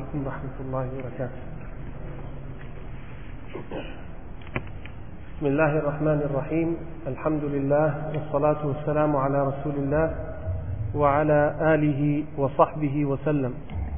عليكم ورحمة الله وبركاته. بسم الله الرحمن الرحيم. الحمد لله والصلاة والسلام على رسول الله وعلى آله وصحبه وسلم.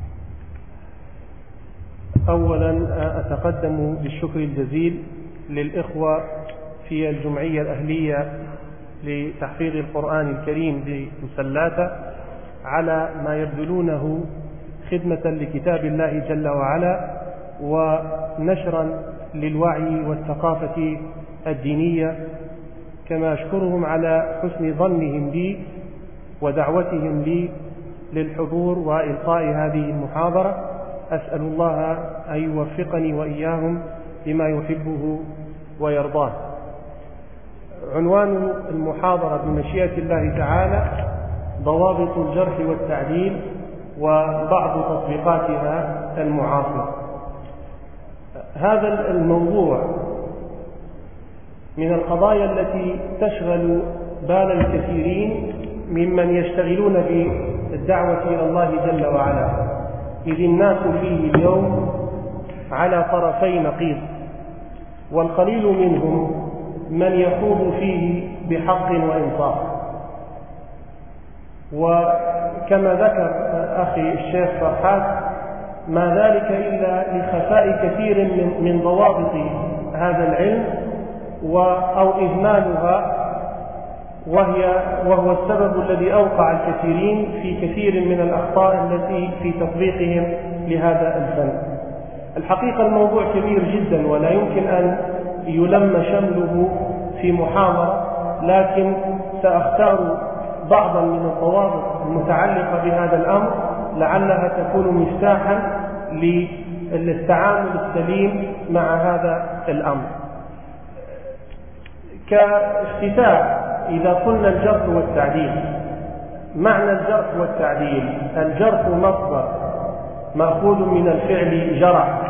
أولا أتقدم بالشكر الجزيل للإخوة في الجمعية الأهلية لتحفيظ القرآن الكريم بمسلاته على ما يبذلونه خدمة لكتاب الله جل وعلا ونشرا للوعي والثقافة الدينية، كما أشكرهم على حسن ظنهم لي ودعوتهم لي للحضور وإلقاء هذه المحاضرة. أسأل الله أن يوفقني وإياهم لما يحبه ويرضاه. عنوان المحاضرة بمشيئة الله تعالى ضوابط الجرح والتعديل وبعض تطبيقاتها المعاصرة. هذا الموضوع من القضايا التي تشغل بال الكثيرين ممن يشتغلون بالدعوة إلى الله جل وعلا، إذ الناس فيه اليوم على طرفي نقيض، والقليل منهم من يخوض فيه بحق وإنصاف. وكما ذكر أخي الشيخ فرحات، ما ذلك إلا لخفاء كثير من ضوابط هذا العلم أو إهمالها، وهو السبب الذي أوقع الكثيرين في كثير من الأخطاء التي في تطبيقهم لهذا الفن. الحقيقة الموضوع كبير جدا ولا يمكن أن يلم شمله في محاضرة، لكن سأختار بعضا من الضوابط المتعلقة بهذا الأمر لعلها تكون مفتاحا للتعامل السليم مع هذا الأمر. كافتتاح، إذا قلنا الجرح والتعديل، معنى الجرح والتعديل: الجرح مصدر مأخوذ من الفعل جرح،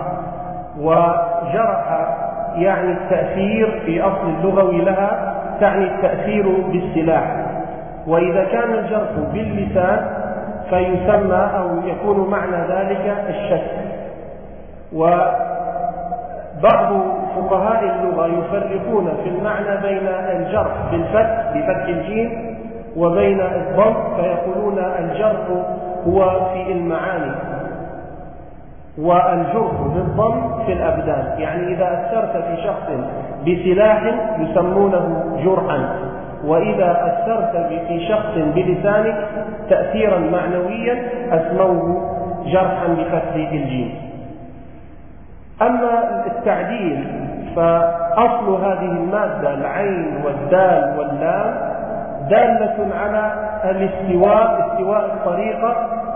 وجرح يعني التأثير في أصل اللغوي لها، تعني التأثير بالسلاح. وإذا كان الجرح باللسان فيسمى أو يكون معنى ذلك الشك. وبعض فقهاء اللغة يفرقون في المعنى بين الجرح بالفتح بفتح الجيم وبين الضم، فيقولون الجرح هو في المعاني والجرح بالضم في الأبدان. يعني إذا أثرت في شخص بسلاح يسمونه جرحا، وإذا أثرت في شخص بلسانك تأثيرا معنويا أسموه جرحا بفتح الجيم. أما التعديل فأصل هذه المادة العين والدال واللام دالة على الاستواء، استواء الطريقة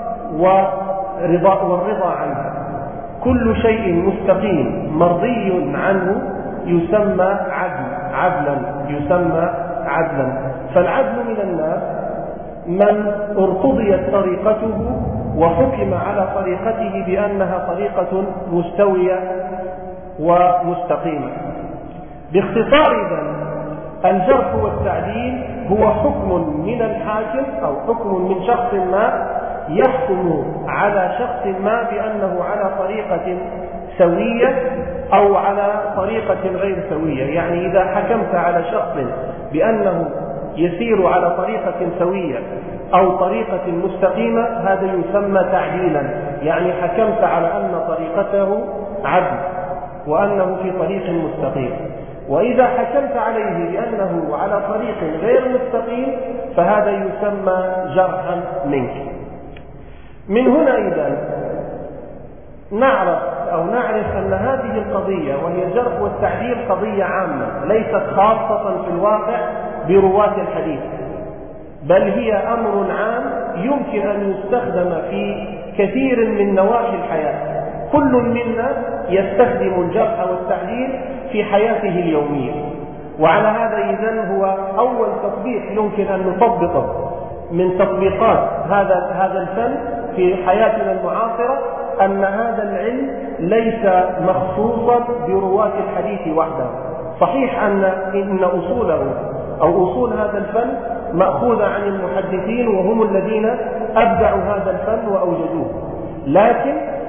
والرضا عنها. كل شيء مستقيم مرضي عنه يسمى عدلا، يسمى عدلا. فالعدل من الناس من ارتضيت طريقته وحكم على طريقته بأنها طريقة مستوية ومستقيمة. باختصار إذن الجرح والتعديل هو حكم من الحاكم أو حكم من شخص ما يحكم على شخص ما بأنه على طريقة سوية أو على طريقة غير سوية. يعني إذا حكمت على شخص بأنه يسير على طريقة سوية أو طريقة مستقيمة، هذا يسمى تعديلا، يعني حكمت على أن طريقته عدل وأنه في طريق مستقيم. وإذا حكمت عليه بأنه على طريق غير مستقيم فهذا يسمى جرحا منك. من هنا إذن نعرف أن هذه القضية وهي الجرح والتعديل قضية عامة ليست خاصة في الواقع برواة الحديث، بل هي أمر عام يمكن أن يستخدم في كثير من نواحي الحياة. كل منا يستخدم الجرح والتعديل في حياته اليومية، وعلى هذا إذن هو أول تطبيق يمكن أن نطبقه من تطبيقات هذا الفن في حياتنا المعاصرة، أن هذا العلم ليس مخصوصا برواة الحديث وحده. صحيح إن أصوله أو أصول هذا الفن مأخوذة عن المحدثين وهم الذين أبدعوا هذا الفن وأوجدوه، لكن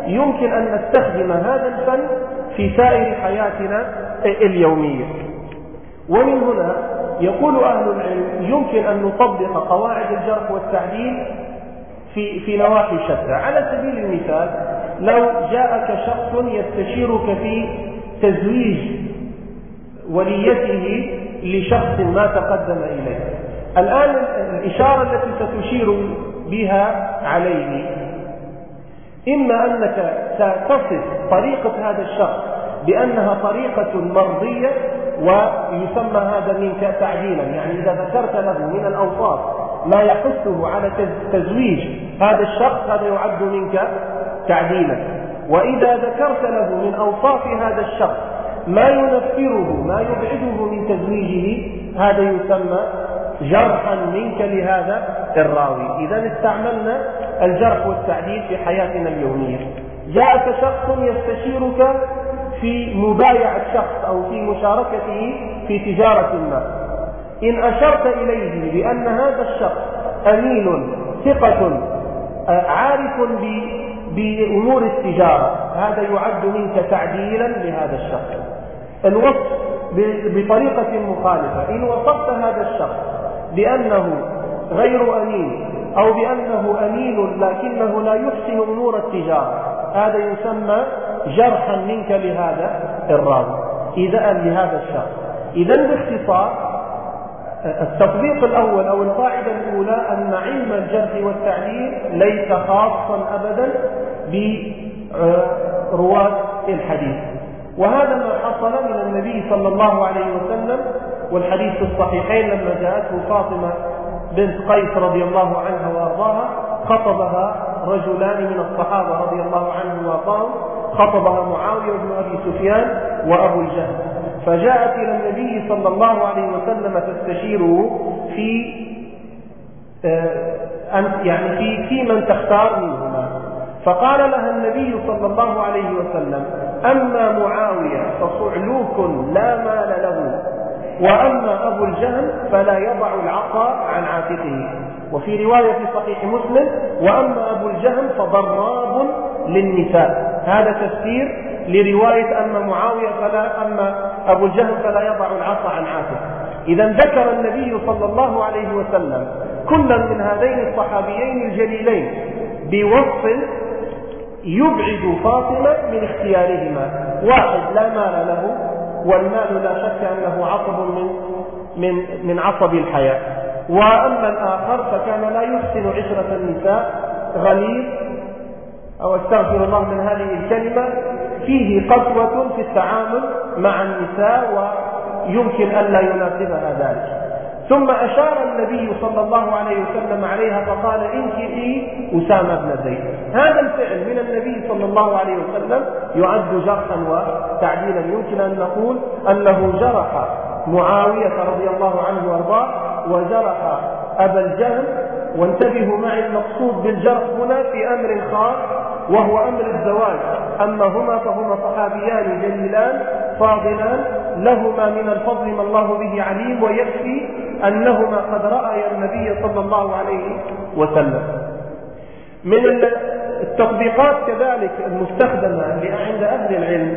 يمكن أن نستخدم هذا الفن في سائر حياتنا اليومية. ومن هنا يقول أهل العلم يمكن أن نطبق قواعد الجرح والتعديل في نواحي شتى. على سبيل المثال، لو جاءك شخص يستشيرك في تزويج وليته لشخص ما تقدم إليه، الآن الإشارة التي ستشير بها عليه إما أنك ستصف طريقة هذا الشخص بأنها طريقة مرضية ويسمى هذا منك تعديلا، يعني إذا ذكرت له من الأوصاف ما يحثه على تزويج هذا الشخص هذا يعد منك تعديلا. وإذا ذكرت له من أوصاف هذا الشخص ما ينفره ما يبعده من تزويجه هذا يسمى جرحا منك لهذا الراوي. إذا استعملنا الجرح والتعديل في حياتنا اليومية. جاءك شخص يستشيرك في مبايعة شخص أو في مشاركته في تجارة ما، إن أشرت إليه بأن هذا الشخص أمين ثقة عارف بأمور التجارة هذا يعد منك تعديلا لهذا الشخص. الوصف بطريقة مخالفة، إن وصفت هذا الشخص بأنه غير أمين أو بأنه أمين لكنه لا يحسن أمور التجارة هذا يسمى جرحا منك لهذا الراوي لهذا الشخص. إذا باختصار التطبيق الأول أو القاعدة الأولى أن علم الجرح والتعديل ليس خاصا أبدا برواة الحديث، وهذا ما حصل من النبي صلى الله عليه وسلم. والحديث في الصحيحين لما جاءته فاطمة بنت قيس رضي الله عنها وأرضاها خطبها رجلان من الصحابة رضي الله عنهم وأرضاهم، خطبها معاوية بن أبي سفيان وأبو الجهل، فجاءت إلى النبي صلى الله عليه وسلم تستشيره في من تختار منهما. فقال لها النبي صلى الله عليه وسلم: أما معاوية فصعلوك لا مال له، وأما أبو الجهل فلا يضع العصا عن عاتقه. وفي رواية في صحيح مسلم: وأما أبو الجهل فضراب للنساء. هذا تفسير لرواية أما معاوية أما أبو الجهل فلا يضع العصا عن عاتقه. إذا ذكر النبي صلى الله عليه وسلم كلا من هذين الصحابيين الجليلين بوصف يبعد فاطمة من اختيارهما. واحد لا مال له، والمال لا شك أنه عصب من عصب الحياة. وأما الآخر فكان لا يحسن عشرة النساء، غليظ أو استغفر الله من هذه الكلمة، فيه قسوة في التعامل مع النساء ويمكن أن لا يناسبها ذلك. ثم أشار النبي صلى الله عليه وسلم عليها فقال: انكحي أسامة بن زيد. هذا الفعل من النبي صلى الله عليه وسلم يعد جرحا وتعديلا. يمكن أن نقول أنه جرح معاوية رضي الله عنه وارضاه وجرح أبا الجهل. وانتبهوا معي، المقصود بالجرح هنا في أمر خاص وهو أمر الزواج. أما هما فهما صحابيان جليلان فاضلان لهما من الفضل ما الله به عليم، ويكفي أنهما قد رأيا النبي صلى الله عليه وسلم. من التطبيقات كذلك المستخدمة عند أهل العلم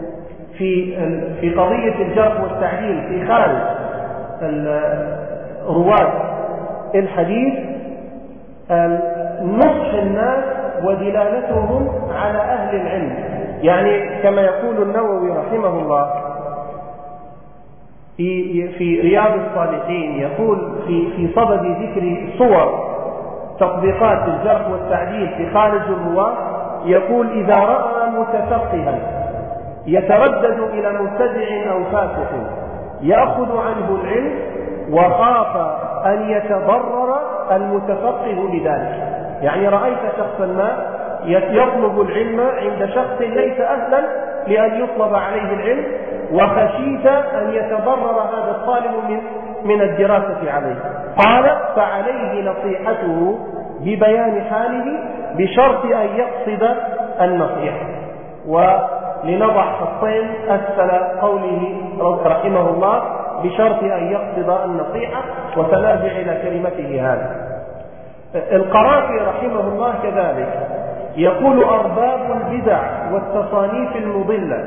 في قضية الجرح والتعديل في خارج رواة الحديث نصح الناس ودلالتهم على أهل العلم. يعني كما يقول النووي رحمه الله في رياض الصالحين، يقول في صدد ذكر صور تطبيقات الجرح والتعديل في خارج الرواة، يقول: إذا رأى متفقها يتردد إلى مبتدع أو فاسق يأخذ عنه العلم وخاف أن يتضرر المتفقه بذلك. يعني رأيت شخصا ما يطلب العلم عند شخص ليس أهلا لأن يطلب عليه العلم، وخشيت أن يتضرر هذا الطالب من الدراسة عليه. قال: فعليه نصيحته ببيان حاله بشرط أن يقصد النصيحة. ولنضع خطين أسفل قوله رحمه الله بشرط أن يقصد النصيحة، وسنرجع إلى كلمته هذا. القرافي رحمه الله كذلك يقول: أرباب البدع والتصانيف المضلة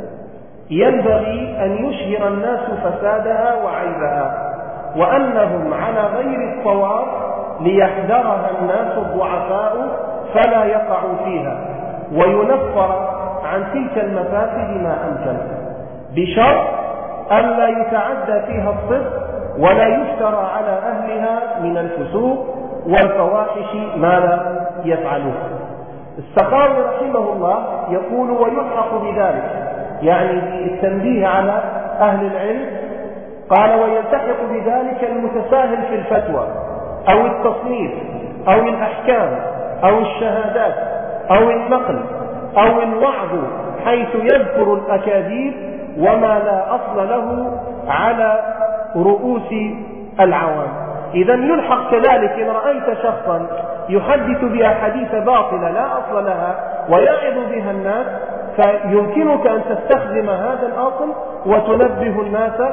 ينبغي أن يشهر الناس فسادها وعيبها، وأنهم على غير الصواب ليحذرها الناس الضعفاء فلا يقعوا فيها، وينفر عن تلك المفاسد ما أمكن، بشرط ألا يتعدى فيها الصدق ولا يفترى على أهلها من الفسوق والفواحش ما لا يفعلون. السخاوي رحمه الله يقول: ويلحق بذلك، يعني التنبيه على أهل العلم، قال: ويلتحق بذلك المتساهل في الفتوى أو التصنيف أو الأحكام أو الشهادات أو النقل أو الوعظ، حيث يذكر الأكاذيب وما لا أصل له على رؤوس العوام. إذا يلحق كذلك إن رأيت شخصا يحدث بأحاديث باطلة لا أصل لها ويعظ بها الناس، فيمكنك أن تستخدم هذا الأصل وتنبه الناس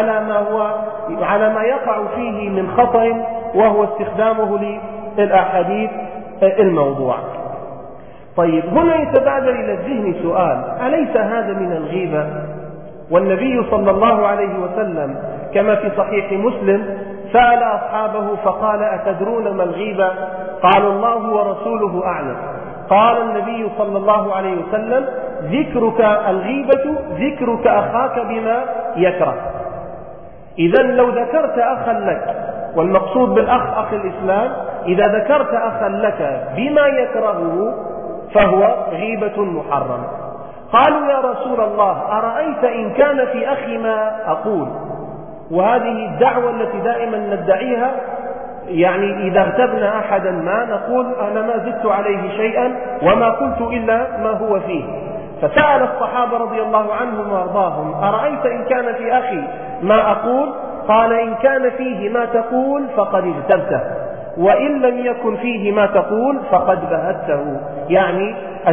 على ما يقع فيه من خطأ، وهو استخدامه للأحاديث الموضوع. طيب، هنا يتبادر إلى الذهن سؤال: أليس هذا من الغيبة؟ والنبي صلى الله عليه وسلم كما في صحيح مسلم سأل أصحابه فقال: أتدرون ما الغيبة؟ قالوا: الله ورسوله أعلم. قال النبي صلى الله عليه وسلم: ذكرك الغيبة ذكرك أخاك بما يكره. إذا لو ذكرت أخا لك، والمقصود بالأخ أخ الإسلام، إذا ذكرت أخا لك بما يكرهه فهو غيبة محرمة. قالوا: يا رسول الله، أرأيت إن كان في أخي ما أقول؟ وهذه الدعوة التي دائما ندعيها، يعني إذا اغتبنا أحدا ما نقول: أنا ما زدت عليه شيئا وما قلت إلا ما هو فيه. فسأل الصحابة رضي الله عنهم وارضاهم: أرأيت إن كان في أخي ما أقول؟ قال: إن كان فيه ما تقول فقد اغتبته، وإن لم يكن فيه ما تقول فقد بهته، يعني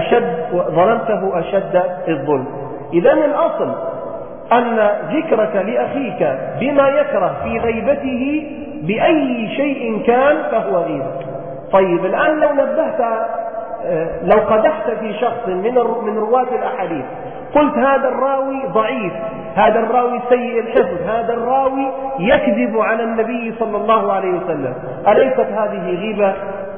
ظلمته أشد الظلم. إذا الأصل أن ذكرك لأخيك بما يكره في غيبته بأي شيء كان فهو غيبة. طيب، الآن لو قدحت في شخص من رواة الأحاديث، قلت: هذا الراوي ضعيف، هذا الراوي سيء الحفظ، هذا الراوي يكذب على النبي صلى الله عليه وسلم، أليست هذه غيبة؟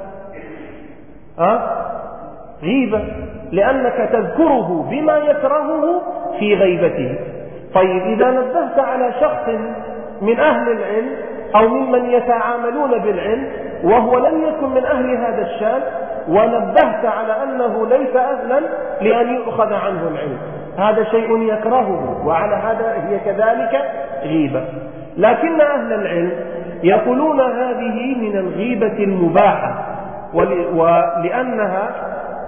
غيبة، لأنك تذكره بما يكرهه في غيبته. طيب، إذا نبهت على شخص من أهل العلم أو ممن يتعاملون بالعلم وهو لم يكن من أهل هذا الشان، ونبهت على أنه ليس أهلا لأن يؤخذ عنه العلم، هذا شيء يكرهه، وعلى هذا هي كذلك غيبة. لكن أهل العلم يقولون هذه من الغيبة المباحة، ولأنها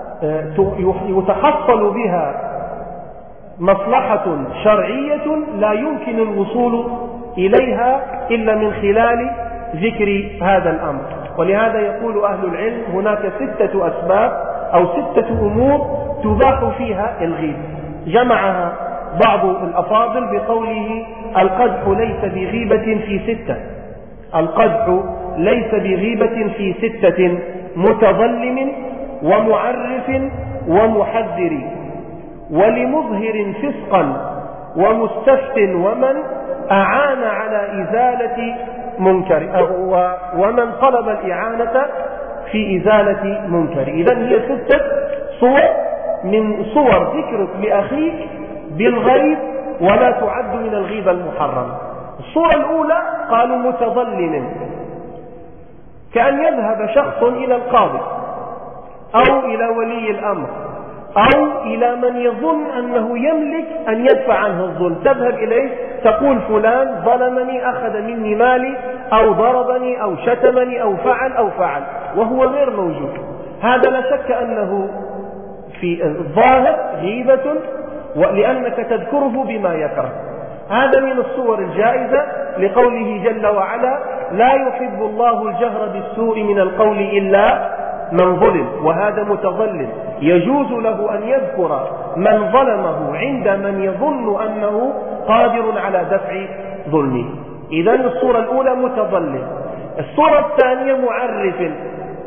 يتحصل بها مصلحة شرعية لا يمكن الوصول إليها إلا من خلال ذكر هذا الأمر. ولهذا يقول أهل العلم: هناك 6 أسباب أو 6 أمور تباح فيها الغيبة، جمعها بعض الأفاضل بقوله: القدح ليس بغيبة في 6، القدح ليس بغيبة في 6: متظلم ومعرف ومحذر ولمظهر فسقا ومستفت ومن أعان على إزالة منكر، ومن طلب الإعانة في إزالة منكر. إذن هي 6 صور من صور ذكرك لأخيك بالغيب ولا تعد من الغيبة المحرمة. الصورة الأولى قالوا: متظلم، كأن يذهب شخص إلى القاضي أو إلى ولي الأمر أو إلى من يظن أنه يملك أن يدفع عنه الظلم، تذهب إليه تقول: فلان ظلمني، أخذ مني مالي، أو ضربني أو شتمني أو فعل، وهو غير موجود. هذا لا شك أنه في الظاهر غيبة، لأنك تذكره بما يكره. هذا من الصور الجائزة، لقوله جل وعلا: لا يحب الله الجهر بالسوء من القول إلا من ظلم. وهذا متظلم، يجوز له أن يذكر من ظلمه عند من يظن أنه قادر على دفع ظلمه. إذن الصورة الأولى متظلم. الصورة الثانية معرف،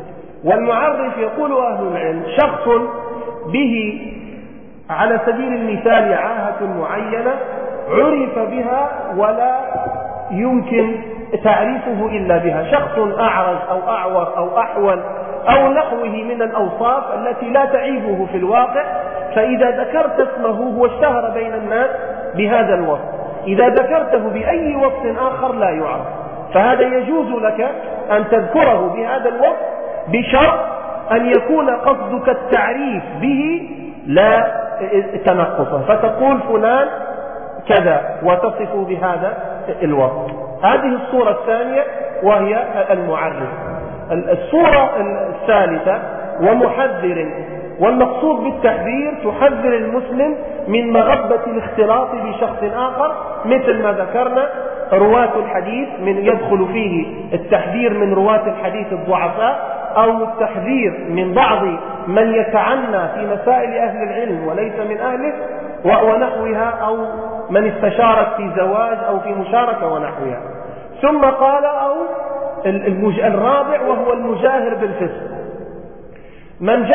والمعرف يقول أهل العلم شخص به على سبيل المثال عاهة معينة عرف بها ولا يمكن تعريفه إلا بها، شخص أعرج أو أعور أو أحول أو نحوه من الأوصاف التي لا تعيبه في الواقع، فإذا ذكرت اسمه هو اشتهر بين الناس بهذا الوصف، إذا ذكرته بأي وصف آخر لا يعرف، فهذا يجوز لك أن تذكره بهذا الوصف بشرط أن يكون قصدك التعريف به لا تنقصه، فتقول فلان كذا وتصف بهذا الوصف. هذه الصورة الثانية وهي المعرف. الصورة الثالثة ومحذر، والمقصود بالتحذير تحذر المسلم من مغبة الاختلاط بشخص آخر، مثل ما ذكرنا رواة الحديث من يدخل فيه التحذير من رواة الحديث الضعفاء، أو التحذير من بعض من يتعنى في مسائل أهل العلم وليس من أهله ونحوها، أو من استشارك في زواج أو في مشاركة ونحوها. ثم قال أو الرابع وهو المجاهر بالفسق، من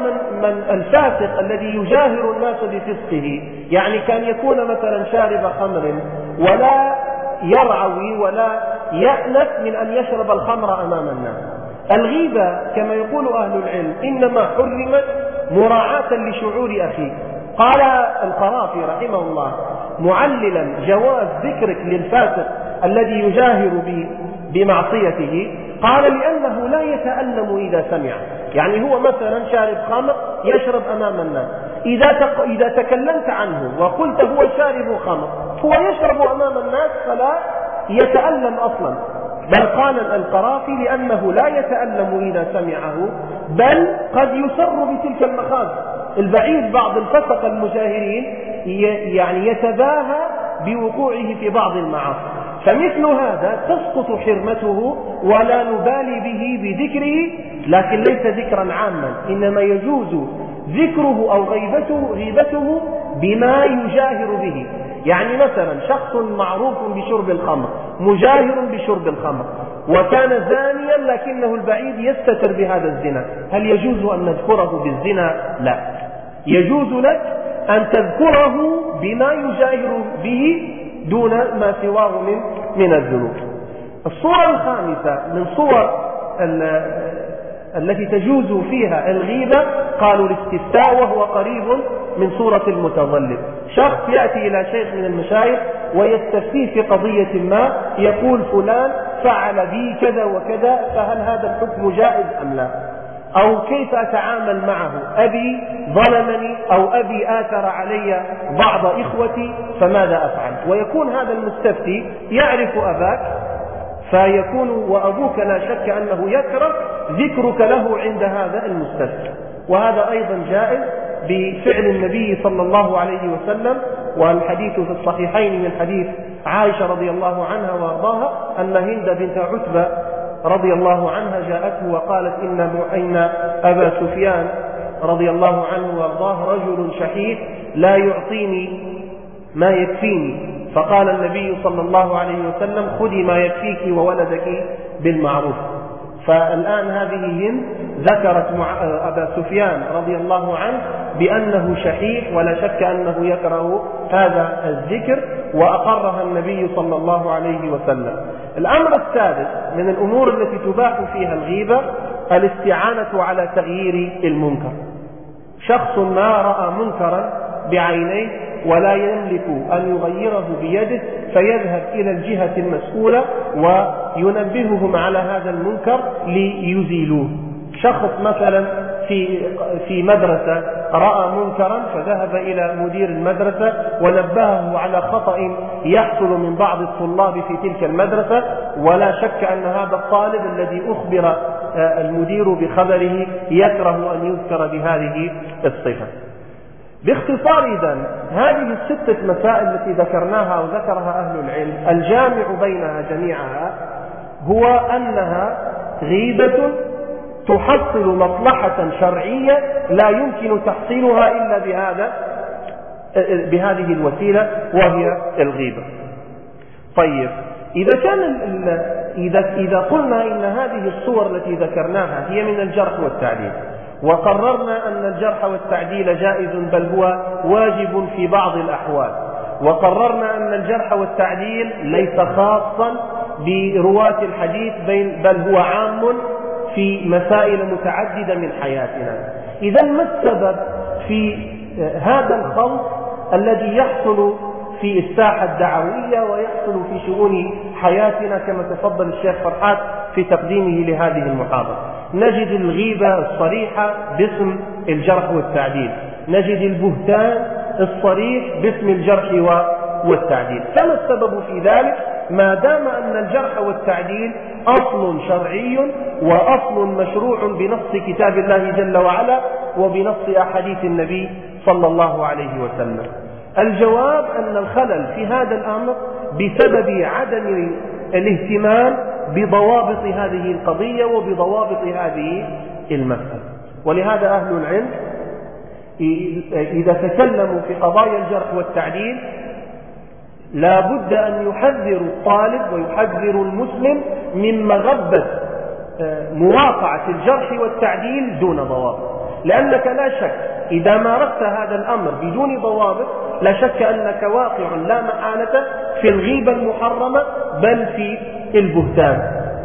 الفاسق الذي يجاهر الناس بفسقه، يعني كان يكون مثلا شارب خمر ولا يرعوي ولا يأنف من أن يشرب الخمر أمام الناس. الغيبة كما يقول أهل العلم إنما حرمت مراعاة لشعور أخيه. قال القرافي رحمه الله معللا جواز ذكرك للفاسق الذي يجاهر بمعصيته، قال لأنه لا يتألم إذا سمع، يعني هو مثلا شارب خمر يشرب أمام الناس، إذا تكلمت عنه وقلت هو شارب خمر هو يشرب أمام الناس فلا يتألم أصلا، بل قال القرافي لأنه لا يتألم إذا سمعه، بل قد يسر بتلك المخاض. البعيد بعض الفسق المجاهرين يعني يتباهى بوقوعه في بعض المعاصي، فمثل هذا تسقط حرمته ولا نبالي به بذكره، لكن ليس ذكرا عاما، إنما يجوز ذكره أو غيبته بما يجاهر به. يعني مثلا شخص معروف بشرب الخمر مجاهر بشرب الخمر وكان زانيا لكنه البعيد يستتر بهذا الزنا، هل يجوز أن نذكره بالزنا؟ لا، يجوز لك أن تذكره بما يجاهر به دون ما سواه من الذنوب. الصورة الخامسة من صور التي تجوز فيها الغيبة قالوا الاستفتاء، وهو قريب من صورة المتظلم. شخص يأتي إلى شيخ من المشايخ ويستفتيه في قضية ما، يقول فلان فعل بي كذا وكذا، فهل هذا الحكم جائز أم لا؟ أو كيف أتعامل معه؟ أبي ظلمني أو أبي آثر علي بعض إخوتي فماذا أفعل؟ ويكون هذا المستفتي يعرف أباك، فيكون وأبوك لا شك أنه يكره ذكرك له عند هذا المستفتي. وهذا أيضا جائز بفعل النبي صلى الله عليه وسلم، والحديث في الصحيحين من حديث عائشة رضي الله عنها وارضاها أن هند بنت عتبة رضي الله عنها جاءته وقالت إن أبا سفيان رضي الله عنه وارضاه رجل شحيح لا يعطيني ما يكفيني، فقال النبي صلى الله عليه وسلم خذي ما يكفيك وولدك بالمعروف. فالآن هذه هند ذكرت أبا سفيان رضي الله عنه بأنه شحيح ولا شك أنه يكره هذا الذكر، وأقرها النبي صلى الله عليه وسلم. الأمر السادس من الأمور التي تباح فيها الغيبة الاستعانة على تغيير المنكر. شخص ما رأى منكرا بعينيه ولا يملك أن يغيره بيده، فيذهب إلى الجهة المسؤولة وينبههم على هذا المنكر ليزيلوه. شخص مثلا في مدرسة رأى منكرا فذهب إلى مدير المدرسة ونبهه على خطأ يحصل من بعض الطلاب في تلك المدرسة، ولا شك أن هذا الطالب الذي أخبر المدير بخبره يكره أن يذكر بهذه الصفة. باختصار إذن هذه الستة مسائل التي ذكرناها وذكرها أهل العلم، الجامع بينها جميعها هو أنها غيبة تحصل مصلحة شرعية لا يمكن تحصيلها إلا بهذه الوسيلة وهي الغيبة. طيب، إذا قلنا إن هذه الصور التي ذكرناها هي من الجرح والتعديل، وقررنا أن الجرح والتعديل جائز بل هو واجب في بعض الأحوال، وقررنا أن الجرح والتعديل ليس خاصا برواة الحديث بل هو عام في مسائل متعددة من حياتنا، إذا ما السبب في هذا الخلط الذي يحصل في الساحة الدعوية ويحصل في شؤون حياتنا كما تفضل الشيخ فرحات في تقديمه لهذه المحاضرة؟ نجد الغيبة الصريحة باسم الجرح والتعديل، نجد البهتان الصريح باسم الجرح والتعديل. فما السبب في ذلك ما دام أن الجرح والتعديل أصل شرعي وأصل مشروع بنص كتاب الله جل وعلا وبنص أحاديث النبي صلى الله عليه وسلم؟ الجواب أن الخلل في هذا الأمر بسبب عدم الاهتمام بضوابط هذه القضية وبضوابط هذه المسألة. ولهذا أهل العلم إذا تكلموا في قضايا الجرح والتعديل لا بد أن يحذروا الطالب ويحذروا المسلم من مغبة مواقعة الجرح والتعديل دون ضوابط، لأنك لا شك إذا مارست هذا الأمر بدون ضوابط لا شك أنك واقع لا محالة في الغيبة المحرمة بل في البهتان.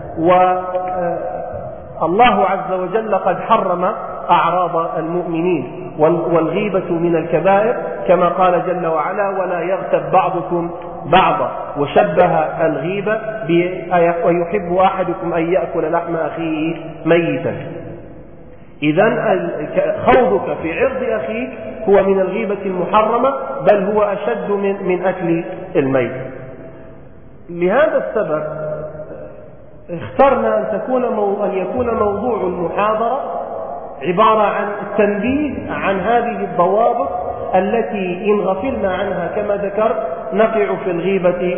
والله عز وجل قد حرم أعراض المؤمنين، والغيبة من الكبائر كما قال جل وعلا ولا يغتب بعضكم بعضا، وشبه الغيبة ويحب أحدكم أن يأكل لحم أخيه ميتا. إذن خوضك في عرض أخيك هو من الغيبة المحرمة بل هو أشد من أكل الميت. لهذا السبب اخترنا أن يكون موضوع المحاضرة عبارة عن التنبيه عن هذه الضوابط التي إن غفلنا عنها كما ذكرت نقع في الغيبة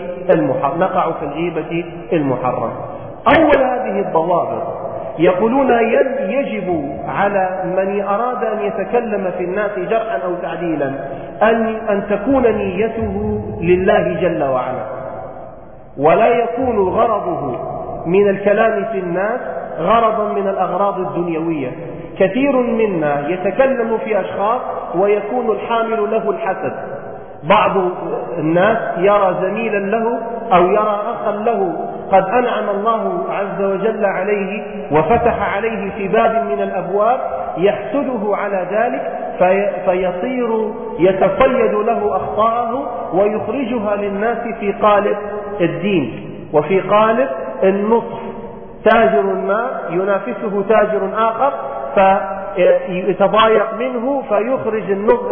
المحرمة. أول هذه الضوابط يقولون يجب على من أراد أن يتكلم في الناس جرحا أو تعديلا أن تكون نيته لله جل وعلا، ولا يكون غرضه من الكلام في الناس غرضا من الأغراض الدنيوية. كثير منا يتكلم في أشخاص ويكون الحامل له الحسد، بعض الناس يرى زميلا له أو يرى أخا له قد أنعم الله عز وجل عليه وفتح عليه في باب من الأبواب يحسده على ذلك فيصير يتصيد له أخطاءه ويخرجها للناس في قالب الدين وفي قالب النصح. تاجر ما ينافسه تاجر آخر فيتضايق منه فيخرج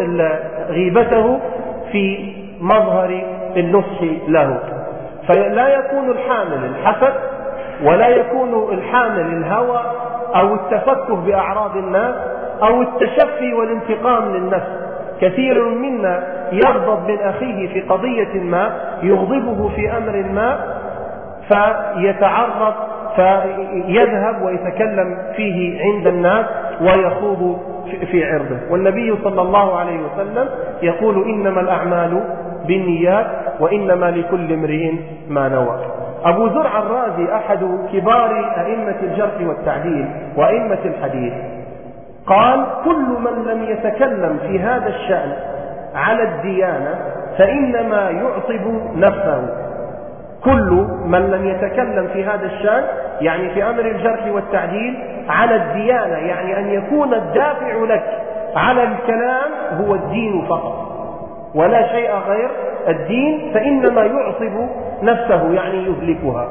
غيبته في مظهر النصح له، فلا يكون الحامل الحسد ولا يكون الحامل الهوى أو التفكه بأعراض الناس أو التشفي والانتقام للنفس. كثير منا يغضب من أخيه في قضية ما، يغضبه في أمر ما فيتعرض فيذهب ويتكلم فيه عند الناس ويخوض في عرضه. والنبي صلى الله عليه وسلم يقول إنما الأعمال بالنيات وإنما لكل امرئ ما نوى. أبو زرع الرازي أحد كبار أئمة الجرح والتعديل وأئمة الحديث قال كل من لم يتكلم في هذا الشأن على الديانة فإنما يعصب نفسه. كل من لم يتكلم في هذا الشأن يعني في أمر الجرح والتعديل على الديانة، يعني أن يكون الدافع لك على الكلام هو الدين فقط ولا شيء غير الدين، فإنما يعصب نفسه يعني يهلكها.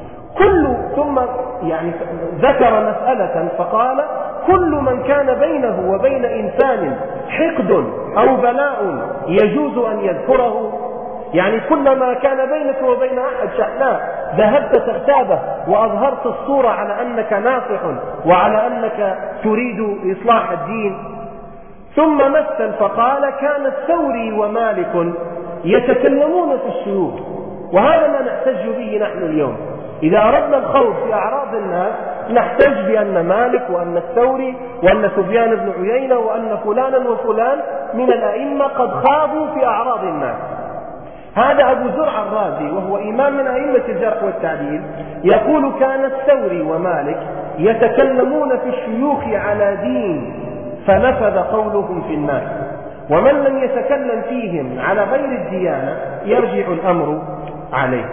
ثم يعني ذكر مسألة فقال كل من كان بينه وبين إنسان حقد أو بلاء يجوز أن يذكره، يعني كلما كان بينك وبين أحد شحناء ذهبت تغتابه وأظهرت الصورة على أنك ناصح وعلى أنك تريد إصلاح الدين. ثم مثل فقال كان الثوري ومالك يتكلمون في الشيوخ، وهذا ما نحتج به نحن اليوم. إذا أردنا الخوض في أعراض الناس نحتج بأن مالك وأن الثوري وأن سفيان بن عيينة وأن فلانا وفلان من الأئمة قد خاضوا في أعراض الناس. هذا أبو زرع الرازي وهو إمام من أئمة الجرح والتعديل يقول: كان الثوري ومالك يتكلمون في الشيوخ على دين فنفذ قولهم في الناس، ومن لم يتكلم فيهم على غير الديانة يرجع الأمر عليه.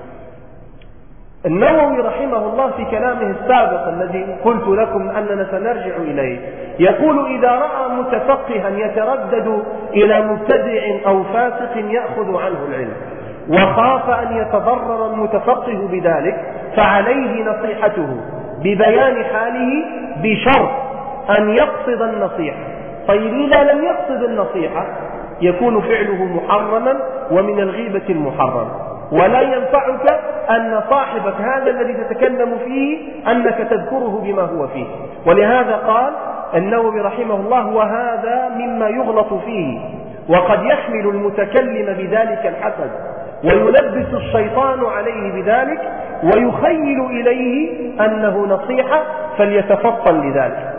النووي رحمه الله في كلامه السابق الذي قلت لكم أننا سنرجع إليه يقول: إذا رأى متفقها يتردد إلى مبتدع أو فاسق يأخذ عنه العلم وخاف أن يتضرر المتفقه بذلك فعليه نصيحته ببيان حاله بشرط أن يقصد النصيحة. طيب إذا لم يقصد النصيحة يكون فعله محرما ومن الغيبة المحرم، ولا ينفعك أن صاحبك هذا الذي تتكلم فيه أنك تذكره بما هو فيه. ولهذا قال النووي رحمه الله: وهذا مما يغلط فيه، وقد يحمل المتكلم بذلك الحسد ويلبس الشيطان عليه بذلك ويخيل إليه أنه نصيحة فليتفطن لذلك.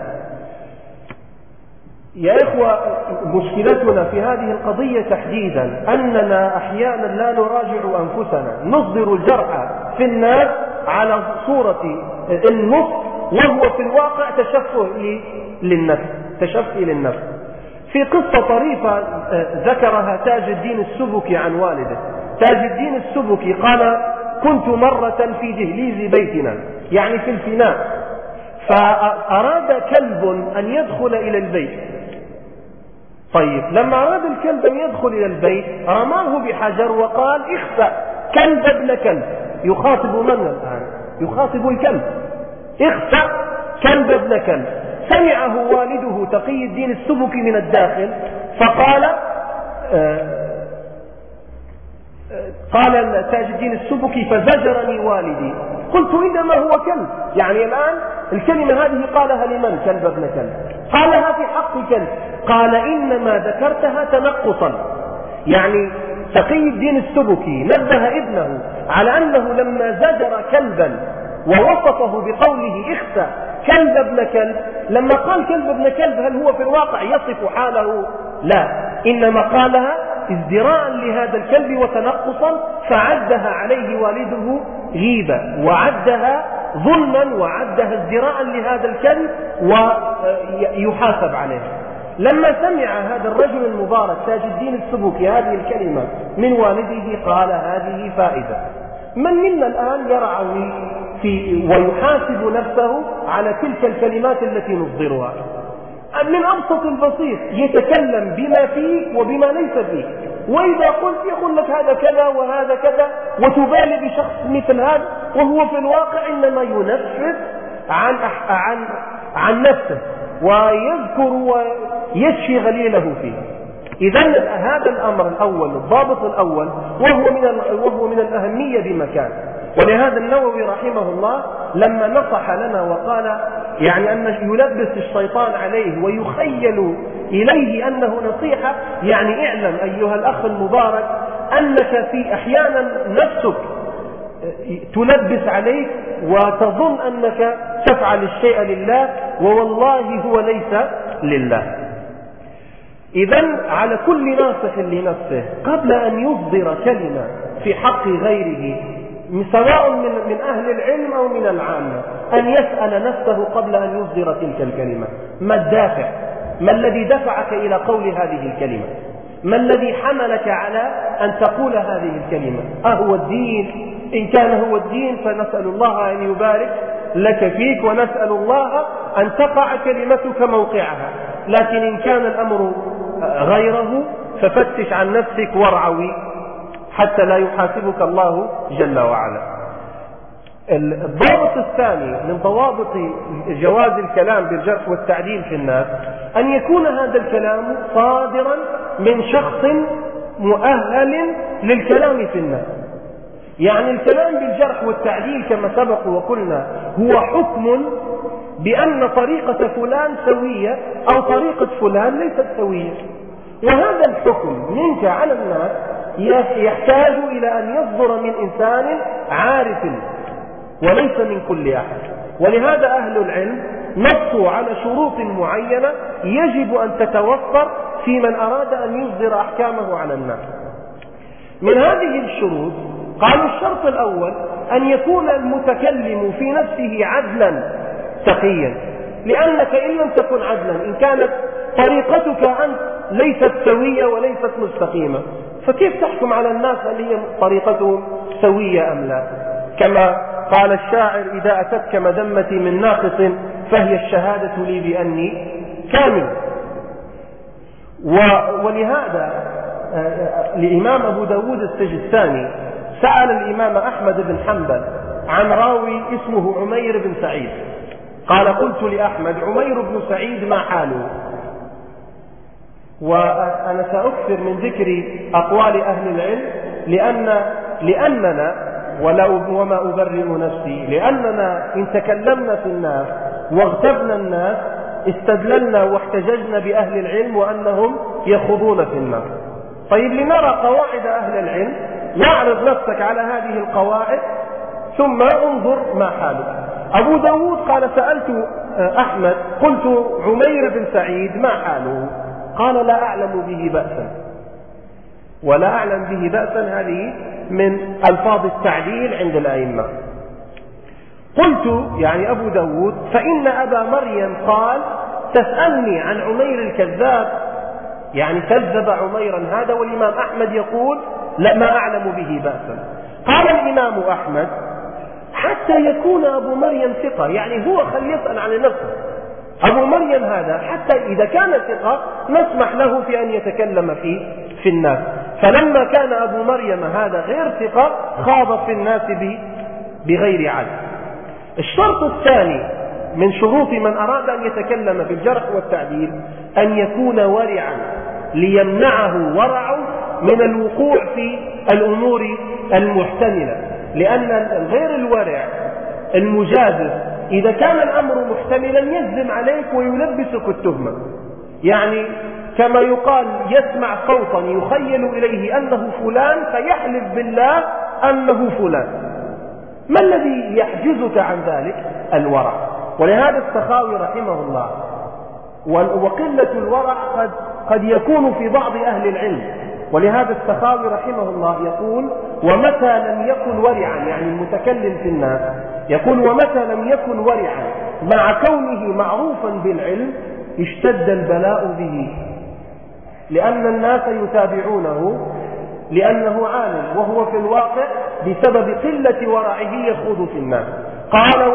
يا إخوة، مشكلتنا في هذه القضية تحديدا أننا أحيانا لا نراجع أنفسنا، نصدر الجرح في الناس على صورة النص وهو في الواقع تشفي للنفس. في قصة طريفة ذكرها تاج الدين السبكي عن والده. تاج الدين السبكي قال: كنت مرة في دهليز بيتنا، يعني في الفناء، فأراد كلب أن يدخل إلى البيت. طيب لما أراد الكلب أن يدخل إلى البيت رماه بحجر وقال: اخسأ كلب ابن كلب. يخاطب من الآن؟ يخاطب الكلب. اخسأ كلب ابن كلب. سمعه والده تقي الدين السبكي من الداخل فقال قال تاج الدين السبكي: فزجرني والدي. قلت: إنما هو كلب. يعني الآن الكلمة هذه قالها لمن؟ كلب ابن كلب. قالها في حق كلب. قال: إنما ذكرتها تنقصا. يعني تقي الدين السبكي نبه ابنه على أنه لما زجر كلبا ووصفه بقوله: اخسأ كلب ابن كلب، لما قال كلب ابن كلب هل هو في الواقع يصف حاله؟ لا، إنما قالها ازدراء لهذا الكلب وتنقصا، فعدها عليه والده غيبة وعدها ظلما وعدها ازدراء لهذا الكلب ويحاسب عليه. لما سمع هذا الرجل المبارك تاج الدين السبكي هذه الكلمة من والده قال: هذه فائدة. من منا الآن يرعوي ويحاسب نفسه على تلك الكلمات التي نصدرها؟ من أبسط البسيط يتكلم بما فيك وبما ليس فيك، وإذا قلت يقول لك هذا كذا وهذا كذا وتبالي بشخص مثل هذا وهو في الواقع إنما ينفذ عن نفسه ويذكر ويشفي غليله فيه. إذا هذا الأمر الأول، الضابط الأول، وهو من الأهمية بمكان. ولهذا النووي رحمه الله لما نصح لنا وقال يعني أن يلبس الشيطان عليه ويخيل إليه أنه نصيحة، يعني اعلم أيها الأخ المبارك أنك في أحيانا نفسك تلبس عليك وتظن أنك تفعل الشيء لله ووالله هو ليس لله. إذن على كل ناصح لنفسه قبل أن يصدر كلمة في حق غيره سواء من أهل العلم أو من العامة أن يسأل نفسه قبل أن يصدر تلك الكلمة: ما الدافع؟ ما الذي دفعك إلى قول هذه الكلمة؟ ما الذي حملك على أن تقول هذه الكلمة؟ أهو الدين؟ إن كان هو الدين فنسأل الله أن يبارك لك فيك ونسأل الله أن تقع كلمتك موقعها، لكن إن كان الأمر غيره ففتش عن نفسك وارعوي حتى لا يحاسبك الله جل وعلا. الضابط الثاني من ضوابط جواز الكلام بالجرح والتعديل في الناس أن يكون هذا الكلام صادرا من شخص مؤهل للكلام في الناس. يعني الكلام بالجرح والتعديل كما سبق وقلنا هو حكم بأن طريقة فلان سوية أو طريقة فلان ليست سوية، وهذا الحكم منك على الناس يحتاج إلى أن يصدر من إنسان عارف وليس من كل أحد. ولهذا أهل العلم نصوا على شروط معينة يجب أن تتوفر في من أراد أن يصدر أحكامه على الناس. من هذه الشروط قالوا الشرط الأول أن يكون المتكلم في نفسه عدلا تقيا، لأنك إن لم تكن عدلا، إن كانت طريقتك أنت ليست سوية وليست مستقيمة، فكيف تحكم على الناس هل هي طريقتهم سوية أم لا؟ كما قال الشاعر: إذا أتتك مذمتي من ناقص فهي الشهادة لي بأني كامل. ولهذا الإمام أبو داود السجستاني سأل الإمام أحمد بن حنبل عن راوي اسمه عمير بن سعيد، قال: قلت لأحمد: عمير بن سعيد ما حاله؟ وأنا سأكثر من ذكر أقوال أهل العلم لأننا وما أبرئ نفسي، لأننا إن تكلمنا في الناس واغتبنا الناس استدللنا واحتججنا بأهل العلم وأنهم يخوضون في النار. طيب، لنرى قواعد أهل العلم، واعرض نفسك على هذه القواعد ثم انظر ما حالك. أبو داود قال: سألت أحمد قلت: عمير بن سعيد ما حاله؟ قال: لا أعلم به بأسا. ولا أعلم به بأسا هذه من ألفاظ التعليل عند الأئمة. قلت، يعني أبو داود: فإن أبا مريم قال: تسألني عن عمير الكذاب، يعني كذب عميرا هذا، والإمام أحمد يقول: لا، ما أعلم به بأسا. قال الإمام أحمد: حتى يكون أبو مريم ثقة، يعني هو خلي يسأل عن نفسه. أبو مريم هذا حتى إذا كان ثقة نسمح له في أن يتكلم في الناس، فلما كان أبو مريم هذا غير ثقة خاض في الناس بغير عدل. الشرط الثاني من شروط من أراد أن يتكلم بالجرح والتعديل أن يكون ورعا، ليمنعه ورعه من الوقوع في الأمور المحتملة، لأن غير الورع المجازف إذا كان الأمر محتملا يجزم عليك ويلبسك التهمة. يعني كما يقال: يسمع صوتا يخيل إليه أنه فلان فيحلف بالله أنه فلان. ما الذي يحجزك عن ذلك؟ الورع. ولهذا السخاوي رحمه الله، وقلة الورع قد يكون في بعض أهل العلم، ولهذا السخاوي رحمه الله يقول: ومتى لم يكن ورعا، يعني المتكلم في الناس يقول: ومتى لم يكن ورعا مع كونه معروفا بالعلم اشتد البلاء به، لأن الناس يتابعونه لأنه عالم، وهو في الواقع بسبب قلة ورعه يخوض في الناس. قال: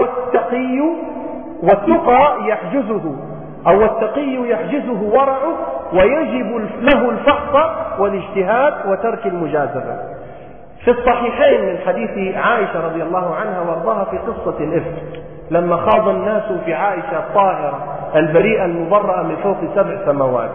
والتقى يحجزه، أو التقي يحجزه ورعه، ويجب له الفحص والاجتهاد وترك المجازفة. في الصحيحين من حديث عائشة رضي الله عنها وارضاها في قصة الإفك، لما خاض الناس في عائشة الطاهرة البريئة المبرأة من فوق 7 سماوات،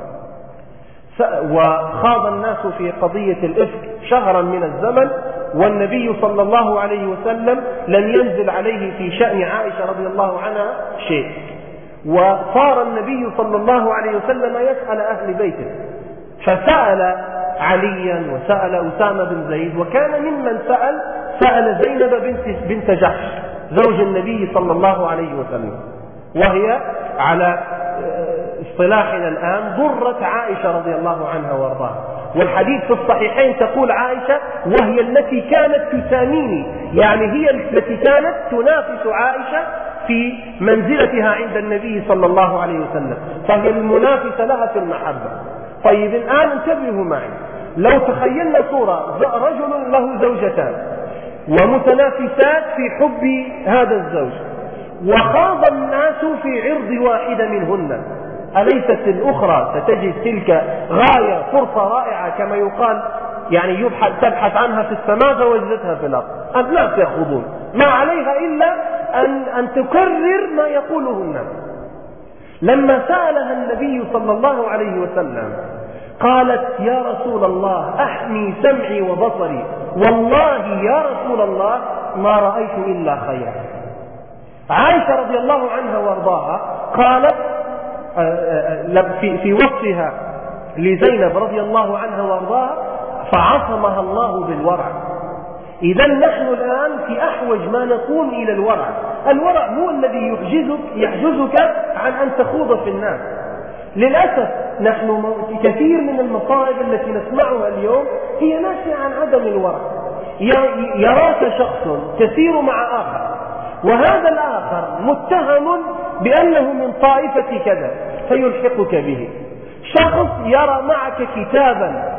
وخاض الناس في قضية الإفك شهرا من الزمن، والنبي صلى الله عليه وسلم لم ينزل عليه في شأن عائشة رضي الله عنها شيء، وصار النبي صلى الله عليه وسلم يسأل أهل بيته، فسأل عليا وسأل أسامة بن زيد، وكان ممن سأل زينب بنت جحش زوج النبي صلى الله عليه وسلم، وهي على اصطلاحنا الآن ضرة عائشة رضي الله عنها وارضاها. والحديث في الصحيحين تقول عائشة: وهي التي كانت تساميني، يعني هي التي كانت تنافس عائشة في منزلتها عند النبي صلى الله عليه وسلم، فهي المنافسة لها في المحبة. طيب، الآن انتبهوا معي، لو تخيلنا صورة رجل له زوجتان ومتنافسات في حب هذا الزوج، وخاض الناس في عرض واحدة منهن، أليست الأخرى ستجد تلك غاية فرصة رائعة كما يقال، يعني تبحث عنها في السماء فوجدتها في الأرض؟ الناس يخوضون، ما عليها إلا أن تكرر ما يقوله الناس. لما سألها النبي صلى الله عليه وسلم قالت: يا رسول الله، أحمي سمعي وبصري، والله يا رسول الله ما رأيت إلا خيرا. عائشة رضي الله عنها وارضاها قالت في وصفها لزينب رضي الله عنها وارضاها: فعصمها الله بالورع. إذا نحن الآن في أحوج ما نكون إلى الورع. الورع هو الذي يحجزك عن أن تخوض في الناس. للأسف نحن كثير من المصائب التي نسمعها اليوم هي ناشئة عن عدم الورع. يراك شخص تسير مع آخر، وهذا الآخر متهم بأنه من طائفة كذا فيلحقك به. شخص يرى معك كتابا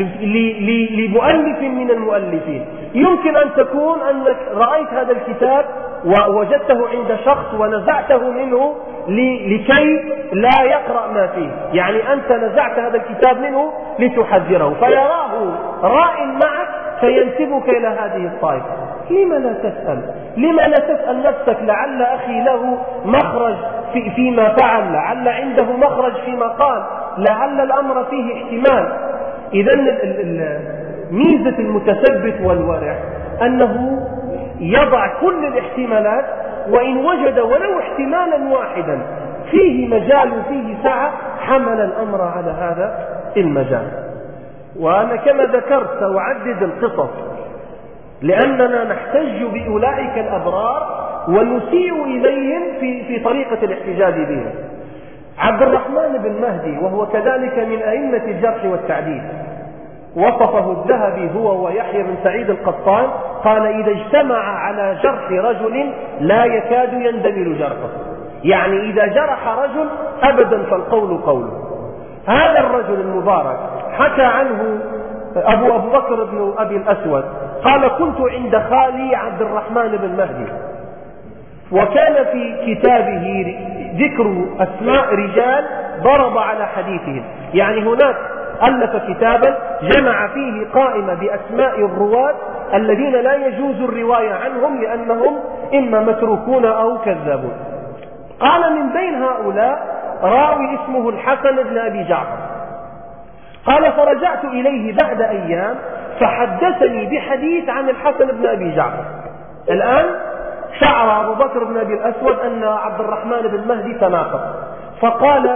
لمؤلف من المؤلفين، يمكن أن تكون أنك رأيت هذا الكتاب ووجدته عند شخص ونزعته منه لكي لا يقرأ ما فيه، يعني أنت نزعت هذا الكتاب منه لتحذره، فيراه راء معك فينسبك إلى هذه الطائفة. لما لا تسأل؟ لما لا تسأل نفسك لعل أخي له مخرج فيما فعل، لعل عنده مخرج فيما قال، لعل الأمر فيه احتمال. إذا ميزة المتثبت والورع أنه يضع كل الاحتمالات، وإن وجد ولو احتمالا واحدا فيه مجال وفيه سعة حمل الأمر على هذا المجال. وأنا كما ذكرت سأعدد القصص لأننا نحتج بأولئك الأبرار ونسيء إليهم في طريقة الاحتجاج بهم. عبد الرحمن بن مهدي وهو كذلك من أئمة الجرح والتعديل، وصفه الذهبي هو ويحيى بن سعيد القطان، قال: إذا اجتمع على جرح رجل لا يكاد يندمل جرحه، يعني إذا جرح رجل أبدا فالقول قوله. هذا الرجل المبارك حكى عنه أبو بكر بن أبي الأسود، قال: كنت عند خالي عبد الرحمن بن مهدي، وكان في كتابه ذكر أسماء رجال ضرب على حديثهم، يعني هناك ألف كتابا جمع فيه قائمة بأسماء الرواة الذين لا يجوز الرواية عنهم لأنهم إما متروكون أو كذابون. قال: من بين هؤلاء راوي اسمه الحسن بن أبي جعفر. قال: فرجعت إليه بعد أيام فحدثني بحديث عن الحسن بن أبي جعفر. الآن شعر أبو بكر بن أبي الأسود أن عبد الرحمن بن مهدي تناقض، فقال: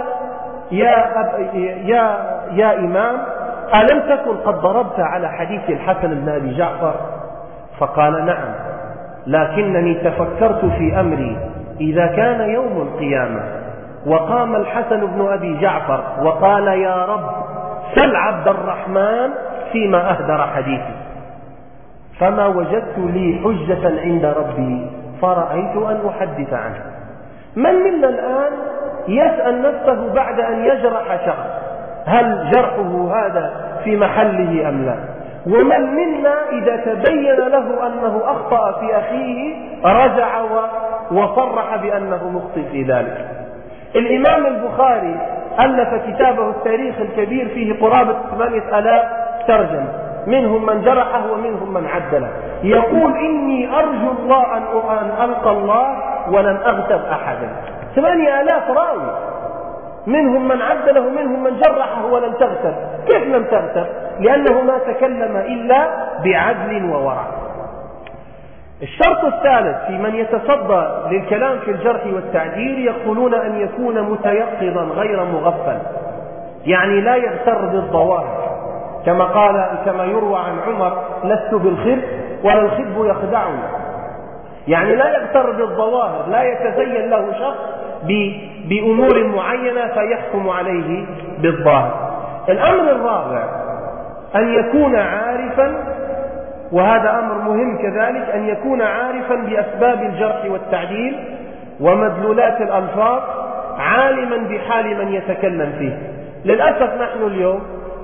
يا إمام، ألم تكن قد ضربت على حديث الحسن بن أبي جعفر؟ فقال: نعم، لكنني تفكرت في أمري إذا كان يوم القيامة وقام الحسن بن أبي جعفر وقال: يا رب سل عبد الرحمن فيما أهدر حديثي، فما وجدت لي حجة عند ربي فرأيت أن أحدث عنه. من منا الآن يسأل نفسه بعد أن يجرح شخص هل جرحه هذا في محله أم لا؟ ومن منا إذا تبين له أنه أخطأ في أخيه رجع وصرح بأنه مخطئ في ذلك؟ الإمام البخاري ألف كتابه التاريخ الكبير فيه قرابة 8000 ترجمة، منهم من جرحه ومنهم من عدله. يقول: إني أرجو الله أن ألقى الله ولن أغتب أحدا. 8000 راوي، منهم من عدله ومنهم من جرحه ولم تغتب. كيف لم تغتب؟ لأنه ما تكلم إلا بعدل وورع. الشرط الثالث في من يتصدى للكلام في الجرح والتعديل يقولون أن يكون متيقظا غير مغفل، يعني لا يغتر بالظواهر، كما يروى عن عمر: لست بالخب ولا الخب يخدعني، يعني لا يغتر بالظواهر، لا يتزين له شخص بأمور معينة فيحكم عليه بالظاهر. الأمر الرابع أن يكون عارفا، وهذا أمر مهم كذلك، أن يكون عارفا بأسباب الجرح والتعديل ومدلولات الألفاظ، عالما بحال من يتكلم فيه. للأسف نحن اليوم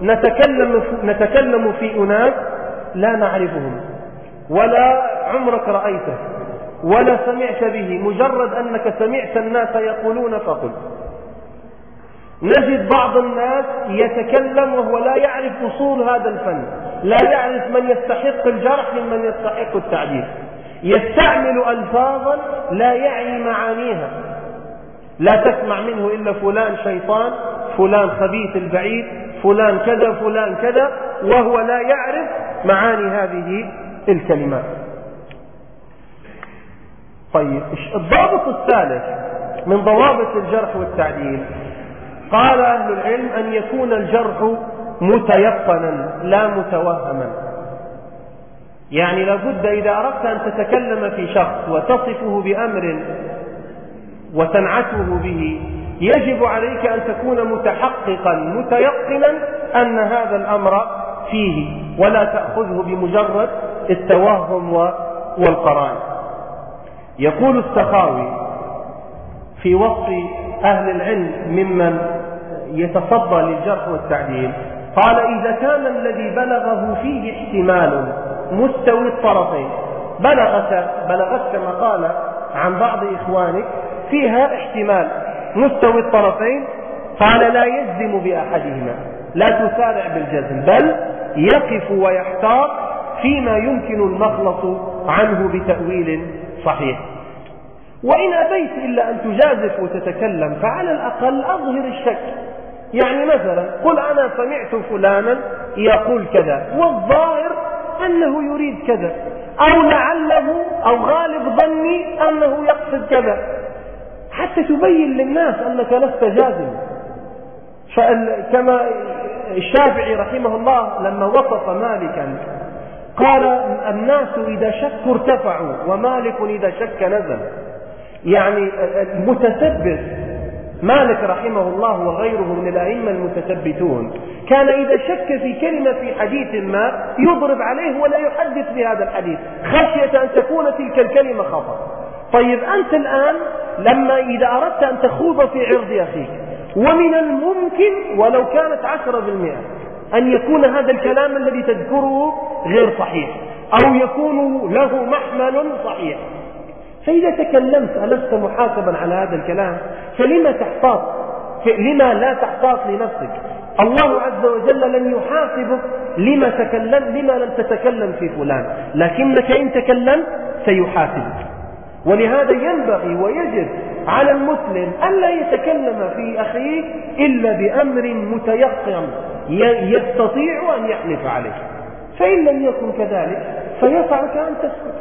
نتكلم في أناس لا نعرفهم ولا عمرك رأيته ولا سمعت به، مجرد أنك سمعت الناس يقولون فقل. نجد بعض الناس يتكلم وهو لا يعرف أصول هذا الفن، لا يعرف من يستحق الجرح ممن يستحق التعديل، يستعمل ألفاظا لا يعي معانيها، لا تسمع منه إلا فلان شيطان، فلان خبيث البعيد، فلان كذا فلان كذا، وهو لا يعرف معاني هذه الكلمات. طيب، الضابط الثالث من ضوابط الجرح والتعديل، قال أهل العلم أن يكون الجرح متيقنا لا متوهما، يعني لابد إذا أردت أن تتكلم في شخص وتصفه بأمر وتنعته به يجب عليك أن تكون متحققا متيقنا أن هذا الأمر فيه ولا تأخذه بمجرد التوهم والقرائن. يقول السخاوي في وصف أهل العلم ممن يتصدى للجرح والتعديل، قال: إذا كان الذي بلغه فيه احتمال مستوي الطرفين، بلغت كما قال عن بعض إخوانك فيها احتمال مستوي الطرفين، قال: لا يجزم بأحدهما، لا تسارع بالجزم، بل يقف ويحتاط فيما يمكن المخلص عنه بتأويل صحيح. وإن أبيت إلا أن تجازف وتتكلم فعلى الأقل أظهر الشك. يعني مثلا قل: أنا سمعت فلانا يقول كذا والظاهر أنه يريد كذا، أو لعله أو غالب ظني أنه يقصد كذا، حتى تبين للناس أنك لست جازما. كما الشافعي رحمه الله لما وصف مالكا قال: الناس إذا شكوا ارتفعوا ومالك إذا شك نزل. يعني المتثبت مالك رحمه الله وغيره من الأئمة المتثبتون كان إذا شك في كلمة في حديث ما يضرب عليه ولا يحدث بهذا الحديث خشية أن تكون تلك الكلمة خطأ. طيب أنت الآن لما إذا أردت أن تخوض في عرض أخيك، ومن الممكن ولو كانت 10% أن يكون هذا الكلام الذي تذكره غير صحيح، أو يكون له محمل صحيح، فإذا تكلمت ألست محاسبا على هذا الكلام؟ فلما تحتاط؟ لما لا تحتاط لنفسك؟ الله عز وجل لن يحاسبك لما لم تتكلم في فلان، لكنك إن تكلمت سيحاسبك. ولهذا ينبغي ويجب على المسلم ألا يتكلم في أخيه إلا بأمر متيقن يستطيع أن يحلف عليه، فإن لم يكن كذلك فيسعك أن تسكت.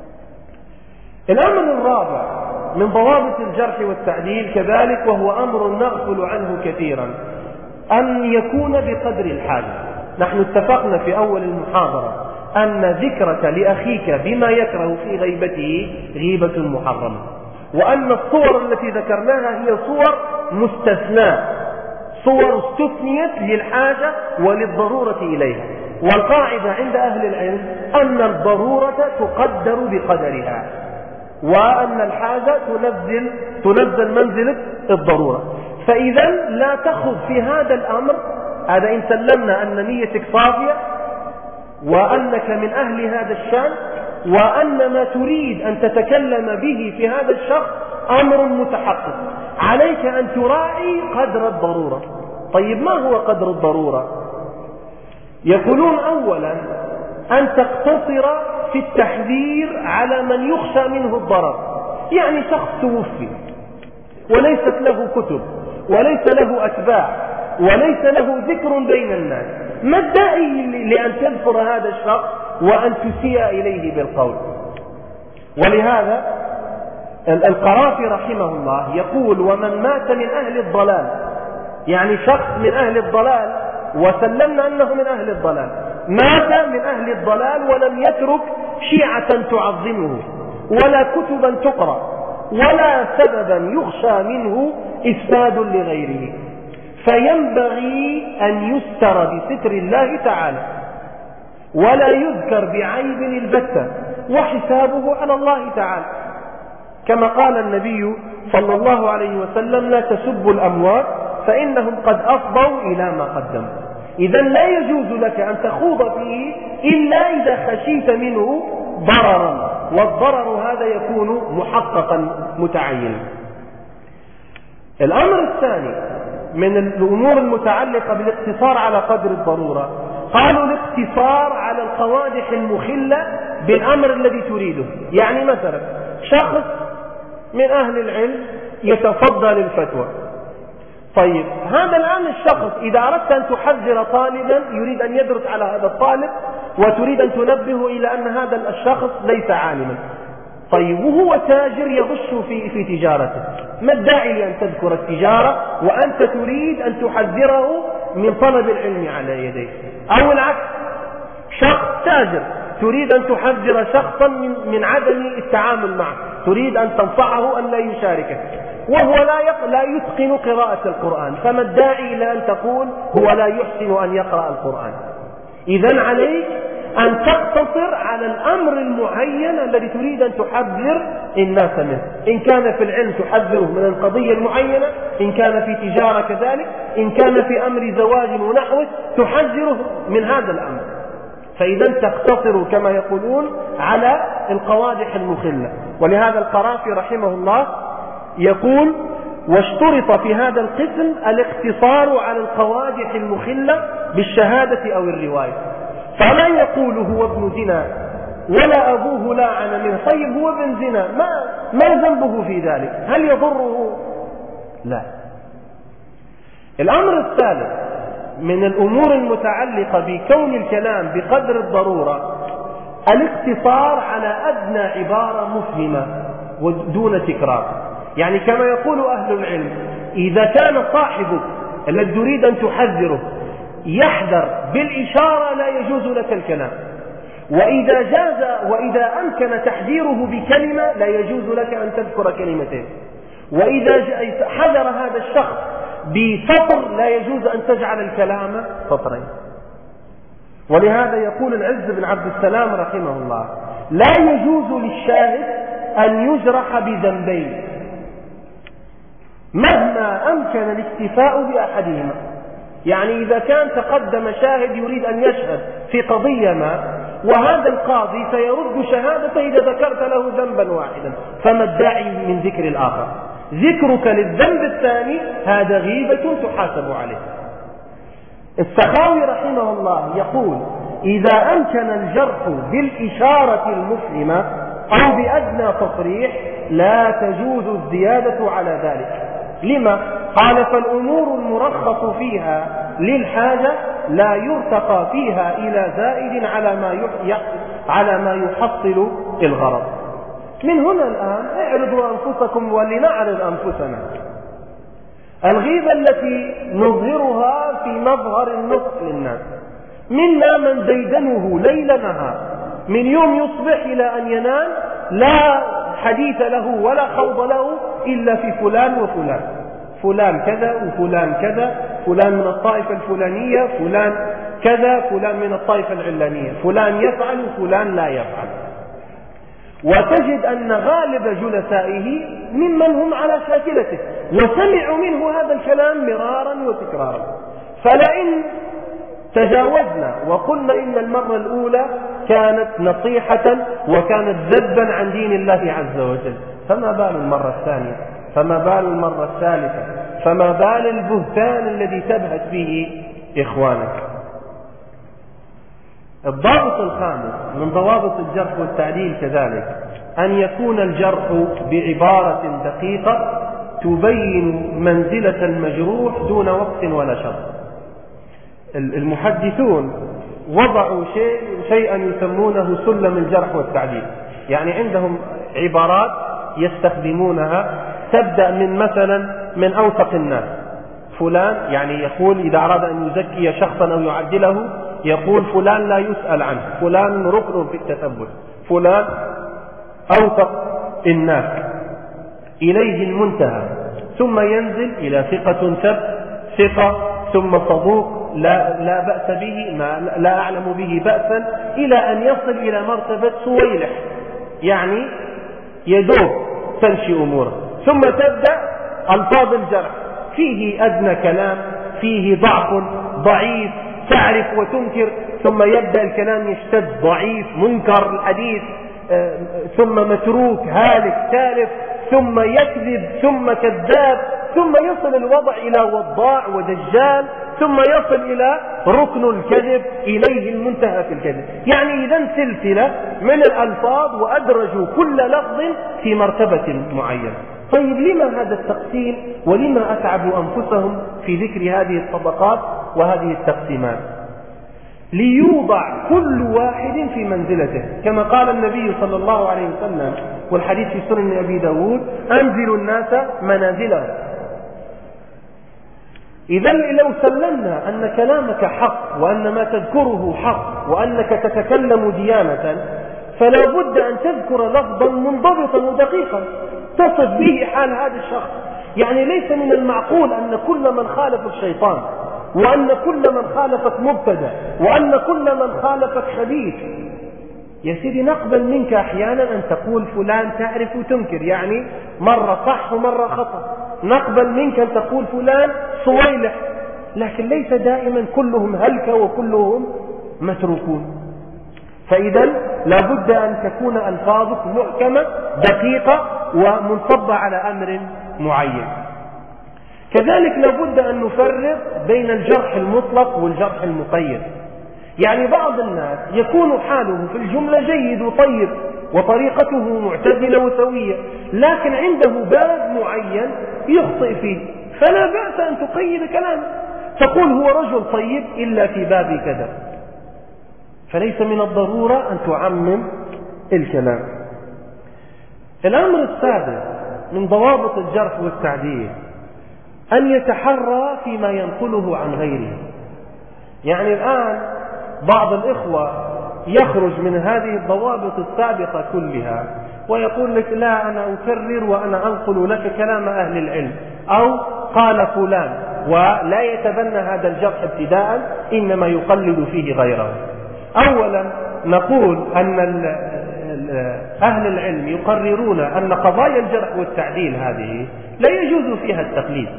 الأمر الرابع من ضوابط الجرح والتعديل كذلك، وهو أمر نغفل عنه كثيرا، أن يكون بقدر الحاجة. نحن اتفقنا في أول المحاضرة أن ذكرك لأخيك بما يكره في غيبته غيبة محرمة، وأن الصور التي ذكرناها هي صور مستثناة، صور استثنيت للحاجة وللضرورة إليها. والقاعدة عند أهل العلم أن الضرورة تقدر بقدرها، وأن الحاجة تنزل منزلة الضرورة. فإذا لا تخض في هذا الأمر، هذا إن سلمنا أن نيتك صافية وأنك من أهل هذا الشأن، وأن ما تريد أن تتكلم به في هذا الشخص أمر متحقق، عليك أن تراعي قدر الضرورة. طيب ما هو قدر الضرورة؟ يقولون أولا أن تقتصر في التحذير على من يخشى منه الضرر. يعني شخص توفي وليست له كتب وليس له أتباع وليس له ذكر بين الناس، ما الداعي لأن تذكر هذا الشخص وأن تسيء إليه بالقول؟ ولهذا القرافي رحمه الله يقول: ومن مات من أهل الضلال، يعني شخص من أهل الضلال وسلمنا أنه من أهل الضلال، مات من أهل الضلال ولم يترك شيعة تعظمه ولا كتبا تقرأ ولا سببا يخشى منه إفساد لغيره، فينبغي أن يستر بستر الله تعالى ولا يذكر بعيب البتة، وحسابه على الله تعالى، كما قال النبي صلى الله عليه وسلم: لا تسبوا الأموات فإنهم قد أفضوا إلى ما قدموا. إذا لا يجوز لك أن تخوض فيه إلا إذا خشيت منه ضررا، والضرر هذا يكون محققا متعينا. الأمر الثاني من الأمور المتعلقة بالاقتصار على قدر الضرورة، قالوا الاقتصار على القوادح المخلة بالأمر الذي تريده. يعني مثلا شخص من أهل العلم يتصدى للفتوى، طيب هذا الآن الشخص إذا أردت أن تحذر طالبا يريد أن يدرس على هذا الطالب وتريد أن تنبهه إلى أن هذا الشخص ليس عالما، طيب وهو تاجر يغش في تجارته، ما الداعي لأن تذكر التجارة وأنت تريد أن تحذره من طلب العلم على يديه؟ أو العكس، شخص تاجر تريد أن تحذر شخصا من عدم التعامل معه، تريد أن تنصحه أن لا يشاركك، وهو لا يتقن قراءة القرآن، فما الداعي إلى أن تقول هو لا يحسن أن يقرأ القرآن؟ إذن عليك أن تقتصر على الأمر المعين الذي تريد أن تحذر الناس منه. إن كان في العلم تحذره من القضية المعينة، إن كان في تجارة كذلك، إن كان في أمر زواج ونحوه تحذره من هذا الأمر. فإذا تقتصر كما يقولون على القوادح المخلة. ولهذا القرافي رحمه الله يقول: واشترط في هذا القسم الاقتصار على القوادح المخلة بالشهادة أو الرواية. فلا يقول هو ابن زنا ولا أبوه لاعن منه. طيب هو ابن زنا، ما ذنبه في ذلك؟ هل يضره؟ لا. الأمر الثالث من الأمور المتعلقة بكون الكلام بقدر الضرورة الاقتصار على أدنى عبارة مفهمة ودون تكرار. يعني كما يقول أهل العلم: إذا كان صاحبك الذي تريد أن تحذره يحذر بالإشارة لا يجوز لك الكلام، وإذا أمكن تحذيره بكلمة لا يجوز لك أن تذكر كلمتين، وإذا حذر هذا الشخص بسطر لا يجوز أن تجعل الكلام سطرين. ولهذا يقول العز بن عبد السلام رحمه الله: لا يجوز للشاهد أن يجرح بذنبين مهما أمكن الاكتفاء بأحدهما. يعني إذا كان تقدم شاهد يريد أن يشهد في قضية ما، وهذا القاضي سيرد شهادته إذا ذكرت له ذنبا واحدا، فما الداعي من ذكر الآخر؟ ذكرك للذنب الثاني هذا غيبة تحاسب عليه. السخاوي رحمه الله يقول: إذا أمكن الجرح بالإشارة المفهمة أو بأدنى تصريح لا تجوز الزيادة على ذلك. لما؟ قال: فالأمور المرخص فيها للحاجة لا يرتقى فيها إلى زائد على ما يحصل الغرض. من هنا الآن اعرضوا أنفسكم ولنعرض أنفسنا. الغيبة التي نظهرها في مظهر النصح للناس، منا من ديدنه ليل نهار، من يوم يصبح إلى أن ينام لا حديث له ولا خوض له إلا في فلان وفلان، فلان كذا وفلان كذا، فلان من الطائفة الفلانية، فلان كذا، فلان من الطائفة العلانية، فلان يفعل وفلان لا يفعل. وتجد أن غالب جلسائه ممن هم على شاكلته وسمعوا منه هذا الكلام مرارا وتكرارا. فلئن تجاوزنا وقلنا إن المرة الأولى كانت نصيحة وكانت ذبا عن دين الله عز وجل، فما بال المرة الثانية؟ فما بال المرة الثالثة؟ فما بال البهتان الذي تبهت به إخوانك؟ الضابط الخامس من ضوابط الجرح والتعديل كذلك أن يكون الجرح بعبارة دقيقة تبين منزلة المجروح دون وقت ولا شرط. المحدثون وضعوا شيئا يسمونه سلم الجرح والتعديل. يعني عندهم عبارات يستخدمونها تبدأ مثلا من أوثق الناس فلان، يعني يقول إذا أراد أن يزكي شخصا أو يعدله يقول فلان لا يسأل عنه، فلان ركن في التثبت، فلان أوثق الناس إليه المنتهى، ثم ينزل إلى ثقة ثقة، ثم صدوق لا بأس به، لا أعلم به بأسا، إلى أن يصل إلى مرتبة سويلح، يعني يدوب تمشي أموره. ثم تبدأ ألفاظ الجرح، فيه أدنى كلام، فيه ضعف، ضعيف، تعرف وتنكر، ثم يبدأ الكلام يشتد، ضعيف، منكر الحديث، ثم متروك، هالك، تالف، ثم يكذب، ثم كذاب، ثم يصل الوضع إلى وضاع ودجال، ثم يصل إلى ركن الكذب، إليه المنتهى في الكذب. يعني إذن سلسلة من الألفاظ وأدرجوا كل لفظ في مرتبة معينة. طيب لما هذا التقسيم ولما أتعبوا أنفسهم في ذكر هذه الطبقات وهذه التقسيمات؟ ليوضع كل واحد في منزلته، كما قال النبي صلى الله عليه وسلم والحديث في سنن أبي داود: أنزلوا الناس منازلهم. إذا لو سلمنا أن كلامك حق وأن ما تذكره حق وأنك تتكلم ديانة، فلا بد أن تذكر لفظا منضبطا ودقيقا تصف به حال هذا الشخص. يعني ليس من المعقول أن كل من خالف الشيطان وأن كل من خالفك مبتدع، وأن كل من خالفك خبيث. يا سيدي نقبل منك أحيانا أن تقول فلان تعرف وتنكر، يعني مرة صح ومرة خطأ. نقبل منك أن تقول فلان صويلح، لكن ليس دائما كلهم هلكة وكلهم متروكون. فإذا لابد أن تكون ألفاظك محكمة دقيقة ومنصبة على أمر معين. كذلك لابد أن نفرق بين الجرح المطلق والجرح المقيد. يعني بعض الناس يكون حاله في الجملة جيد وطيب وطريقته معتدلة وسوية، لكن عنده باب معين يخطئ فيه، فلا بأس أن تقيد كلامه، تقول هو رجل طيب إلا في باب كذا، فليس من الضرورة أن تعمم الكلام. الأمر السادس من ضوابط الجرح والتعديل أن يتحرى فيما ينقله عن غيره. يعني الآن بعض الإخوة يخرج من هذه الضوابط السابقة كلها ويقول لك لا أنا أكرر وأنا أنقل لك كلام أهل العلم، أو قال فلان، ولا يتبنى هذا الجرح ابتداء، إنما يقلد فيه غيره. أولا نقول أن أهل العلم يقررون أن قضايا الجرح والتعديل هذه لا يجوز فيها التقليد،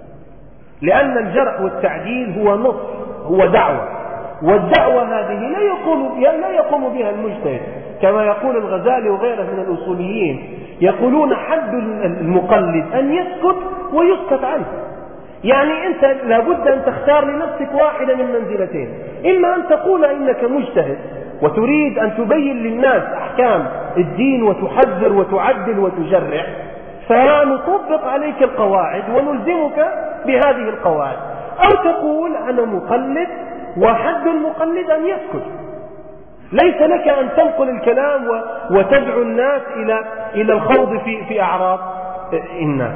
لأن الجرح والتعديل هو نص، هو دعوة، والدعوة هذه لا يقوم بها المجتهد، كما يقول الغزالي وغيره من الأصوليين، يقولون حد المقلد أن يسكت ويسكت عنه. يعني أنت لابد أن تختار لنفسك واحدة من منزلتين: إما أن تقول إنك مجتهد وتريد أن تبين للناس أحكام الدين وتحذر وتعدل وتجرع، فنطبق عليك القواعد ونلزمك بهذه القواعد، أو تقول أنا مقلد وحد المقلد أن يسكت. ليس لك أن تنقل الكلام وتدعو الناس إلى الخوض في أعراض الناس.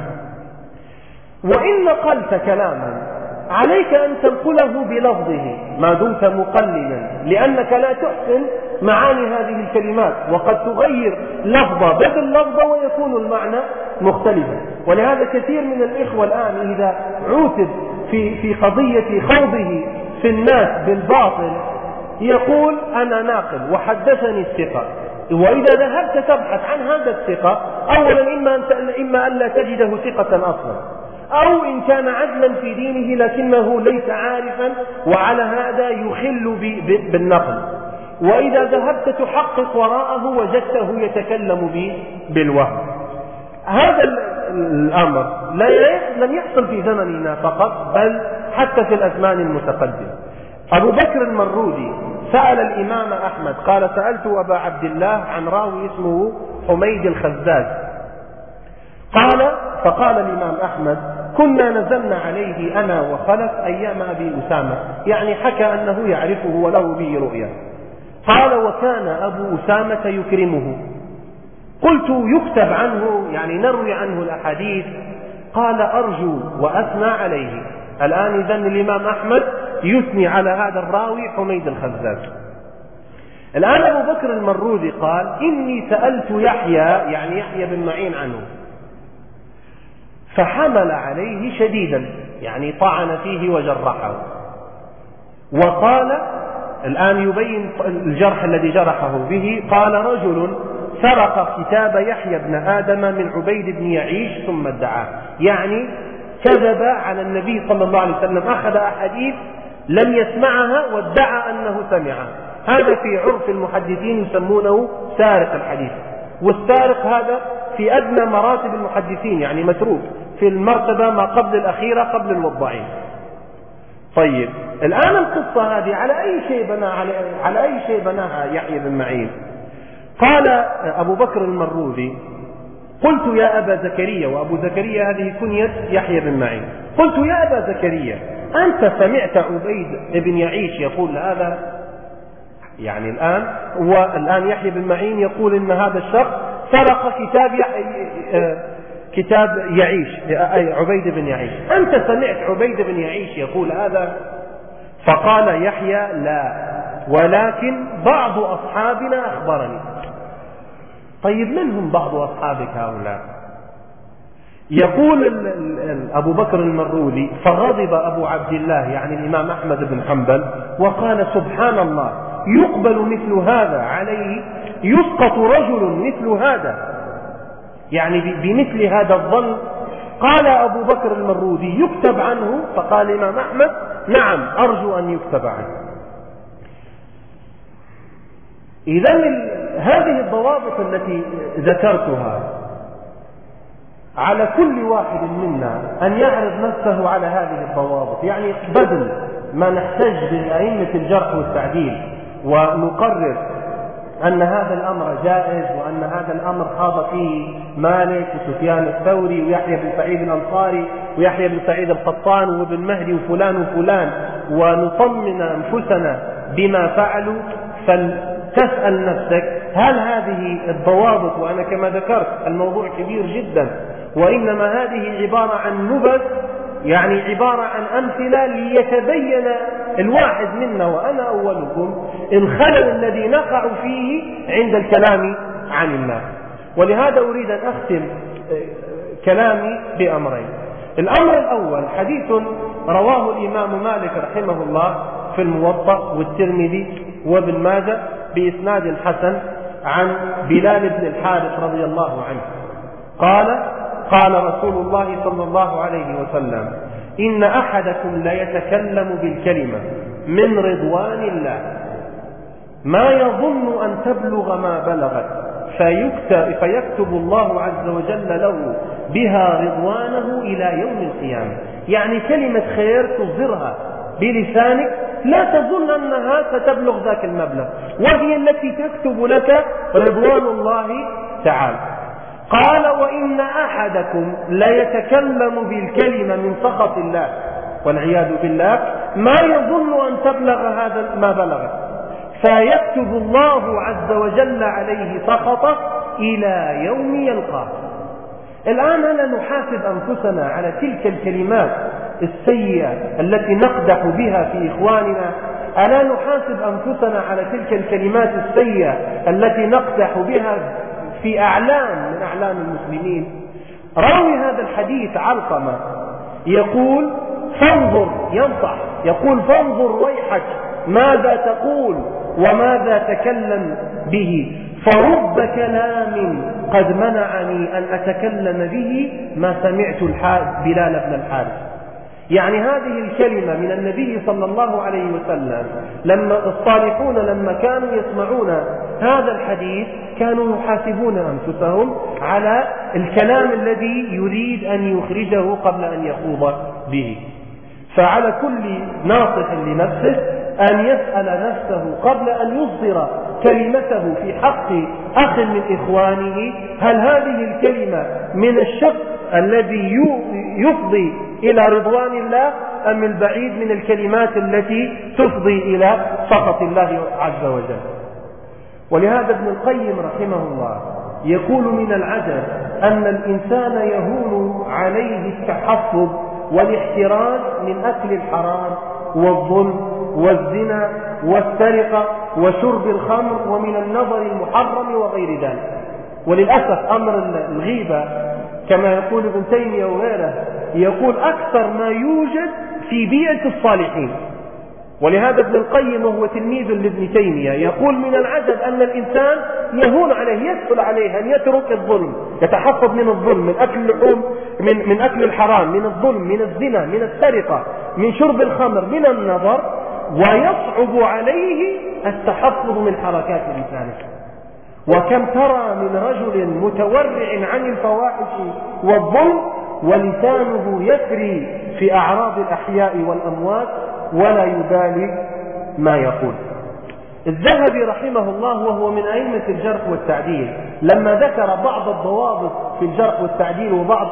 وإن نقلت كلاما عليك أن تنقله بلفظه ما دمت مقلدا، لأنك لا تحسن معاني هذه الكلمات، وقد تغير لفظة بدل لفظة ويكون المعنى مختلفا. ولهذا كثير من الإخوة الآن إذا عوتب في قضية خوضه في الناس بالباطل يقول أنا ناقل وحدثني الثقة، وإذا ذهبت تبحث عن هذا الثقة، أولا إما أن لا تجده ثقة أصلا، أو إن كان عدلا في دينه لكنه ليس عارفا وعلى هذا يخل بالنقل، وإذا ذهبت تحقق وراءه وجدته يتكلم بالوهم. هذا الأمر لم يحصل في زمننا فقط، بل حتى في الأزمان المتقدمة. أبو بكر المروذي سأل الإمام أحمد، قال سألت أبا عبد الله عن راوي اسمه حميد الخزاز، فقال الإمام أحمد كنا نزلنا عليه أنا وخلف أيام أبي أسامة، يعني حكى أنه يعرفه وله به رؤيا. قال وكان أبو أسامة يكرمه. قلت يكتب عنه، يعني نروي عنه الأحاديث؟ قال أرجو وأثنى عليه. الآن إذن الإمام أحمد يثني على هذا الراوي حميد الخزاز. الآن أبو بكر المروذي قال إني سألت يحيى، يعني يحيى بن معين عنه، فحمل عليه شديدا، يعني طعن فيه وجرحه. وقال، الآن يبين الجرح الذي جرحه به، قال رجل سرق كتاب يحيى بن آدم من عبيد بن يعيش ثم ادعاه، يعني كذب على النبي صلى الله عليه وسلم، أخذ أحاديث لم يسمعها وادعى أنه سمعها. هذا في عرف المحدثين يسمونه سارق الحديث، والسارق هذا في أدنى مراتب المحدثين، يعني متروك في المرتبة ما قبل الأخيرة قبل الوضعين. طيب الآن القصة هذه على أي شيء بناها يحيى بن معين؟ قال أبو بكر المروذي قلت يا أبا زكريا، وأبو زكريا هذه كنية يحيى بن معين، قلت يا أبا زكريا أنت سمعت عبيد بن يعيش يقول هذا؟ يعني الآن يحيى بن معين يقول إن هذا الشخص سرق كتاب يعيش، أي عبيد بن يعيش، أنت سمعت عبيد بن يعيش يقول هذا؟ فقال يحيى لا، ولكن بعض أصحابنا أخبرني. طيب من هم بعض أصحابك هؤلاء؟ يقول أبو بكر المروذي: فغضب أبو عبد الله يعني الإمام أحمد بن حنبل وقال: سبحان الله، يقبل مثل هذا عليه، يسقط رجل مثل هذا، يعني بمثل هذا الظن. قال أبو بكر المروذي: يكتب عنه. فقال الإمام أحمد: نعم، أرجو أن يكتب عنه. إذن هذه الضوابط التي ذكرتها على كل واحد منا أن يعرض نفسه على هذه الضوابط، يعني بدل ما نحتج بأئمة الجرح والتعديل ونقرر أن هذا الأمر جائز وأن هذا الأمر خاض فيه مالك وسفيان الثوري ويحيى بن سعيد الأنصاري ويحيى بن سعيد القطان وابن مهدي وفلان وفلان، ونطمن أنفسنا بما فعلوا، فلتسأل نفسك هل هذه الضوابط، وأنا كما ذكرت الموضوع كبير جدا، وإنما هذه عبارة عن نبذ، يعني عبارة عن أمثلة ليتبين الواحد منا وأنا أولكم الخلل الذي نقع فيه عند الكلام عن الناس. ولهذا أريد أن أختم كلامي بأمرين. الأمر الأول حديث رواه الإمام مالك رحمه الله في الموطأ والترمذي وابن ماجه بإسناد حسن عن بلال بن الحارث رضي الله عنه قال رسول الله صلى الله عليه وسلم: إن أحدكم ليتكلم بالكلمة من رضوان الله ما يظن أن تبلغ ما بلغت، فيكتب الله عز وجل له بها رضوانه إلى يوم القيامة. يعني كلمة خير تصدرها بلسانك لا تظن أنها ستبلغ ذاك المبلغ، وهي التي تكتب لك رضوان الله تعالى. قال: وإن أحدكم ليتكلم بالكلمة من سخط الله والعياذ بالله ما يظن أن تبلغ هذا ما بلغت، فيكتب الله عز وجل عليه سخطه إلى يوم يلقاه. الآن ألا نحاسب أنفسنا على تلك الكلمات السيئة التي نقدح بها في إخواننا؟ ألا نحاسب أنفسنا على تلك الكلمات السيئة التي نقدح بها في أعلام من أعلام المسلمين؟ راوي هذا الحديث علقمة يقول: فانظر، ينصح، يقول: فانظر ويحك ماذا تقول وماذا تكلم به، فرب كلام قد منعني أن أتكلم به ما سمعت بلال بن الحارث. يعني هذه الكلمة من النبي صلى الله عليه وسلم، لما الصالحون لما كانوا يسمعون هذا الحديث كانوا يحاسبون أنفسهم على الكلام الذي يريد أن يخرجه قبل أن يخوض به. فعلى كل ناصح لنفسه أن يسأل نفسه قبل أن يصدر كلمته في حق أخ من إخوانه: هل هذه الكلمة من الشق الذي يفضي إلى رضوان الله أم البعيد من الكلمات التي تفضي إلى سخط الله عز وجل؟ ولهذا ابن القيم رحمه الله يقول: من العجب أن الإنسان يهون عليه التحفظ والاحتراز من أكل الحرام والظلم والزنا والسرقة وشرب الخمر ومن النظر المحرم وغير ذلك. وللأسف أمر الغيبة كما يقول ابن تيمية وغيره يقول أكثر ما يوجد في بيئة الصالحين. ولهذا ابن القيم وهو تلميذ لابن تيمية يقول: من العجب أن الإنسان يهون عليه، يسهل عليه أن يترك الظلم، يتحفظ من الظلم، من أكل اللحوم، من أكل الحرام، من الظلم، من الزنا، من السرقة، من شرب الخمر، من النظر، ويصعب عليه التحفظ من حركات لسانه. وكم ترى من رجل متورع عن الفواحش والظلم ولسانه يسري في أعراض الأحياء والأموات ولا يبالي ما يقول. الذهبي رحمه الله وهو من أئمة الجرح والتعديل لما ذكر بعض الضوابط في الجرح والتعديل وبعض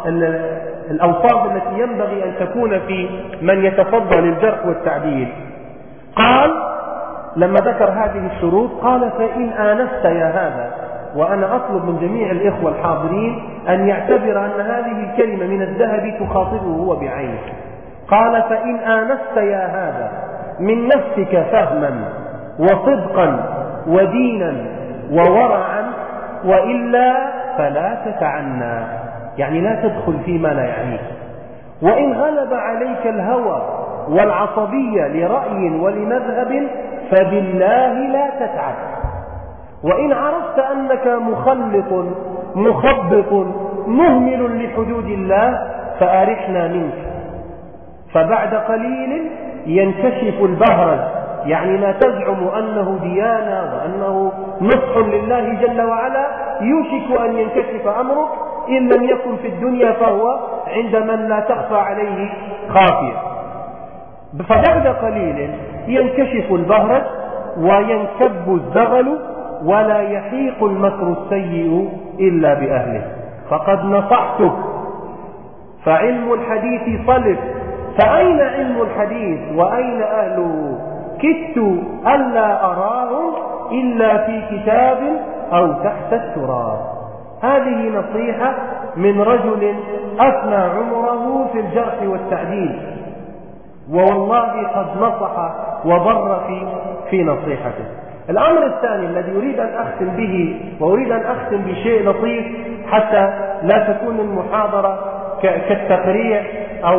الأوصاف التي ينبغي أن تكون في من يتفضل الجرح والتعديل، قال لما ذكر هذه الشروط قال: فإن آنست يا هذا، وأنا أطلب من جميع الإخوة الحاضرين أن يعتبر أن هذه الكلمة من الذهبي تخاطبه هو بعينه. قال: فإن آنست يا هذا من نفسك فهما وصدقا ودينا وورعا، وإلا فلا تتعنى. يعني لا تدخل فيما لا يعنيك. وإن غلب عليك الهوى والعصبية لرأي ولمذهب فبالله لا تتعب. وإن عرفت أنك مخلط مخبط مهمل لحدود الله فأرحنا منك. فبعد قليل ينكشف البهرج، يعني ما تزعم أنه ديانة وأنه نصح لله جل وعلا يوشك أن ينكشف أمرك، إن لم يكن في الدنيا فهو عند من لا تخفى عليه خافية. فبعد قليل ينكشف البهرج وينكب الزغل ولا يحيق المكر السيء إلا بأهله. فقد نصحتك، فعلم الحديث صلف، فأين علم الحديث وأين أهله؟ كدت ألا أراهم إلا في كتاب أو تحت التراب. هذه نصيحة من رجل أفنى عمره في الجرح والتعديل، والله قد نصح وبر في نصيحته. الأمر الثاني الذي أريد أن أختم به، وأريد أن أختم بشيء لطيف حتى لا تكون المحاضرة كالتقريع أو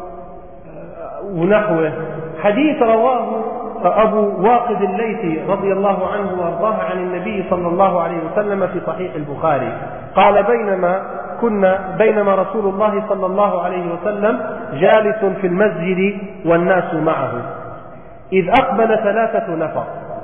ونحوه. حديث رواه أبو واقد الليثي رضي الله عنه وارضاه عن النبي صلى الله عليه وسلم في صحيح البخاري قال: بينما رسول الله صلى الله عليه وسلم جالس في المسجد والناس معه، إذ أقبل 3 نفر،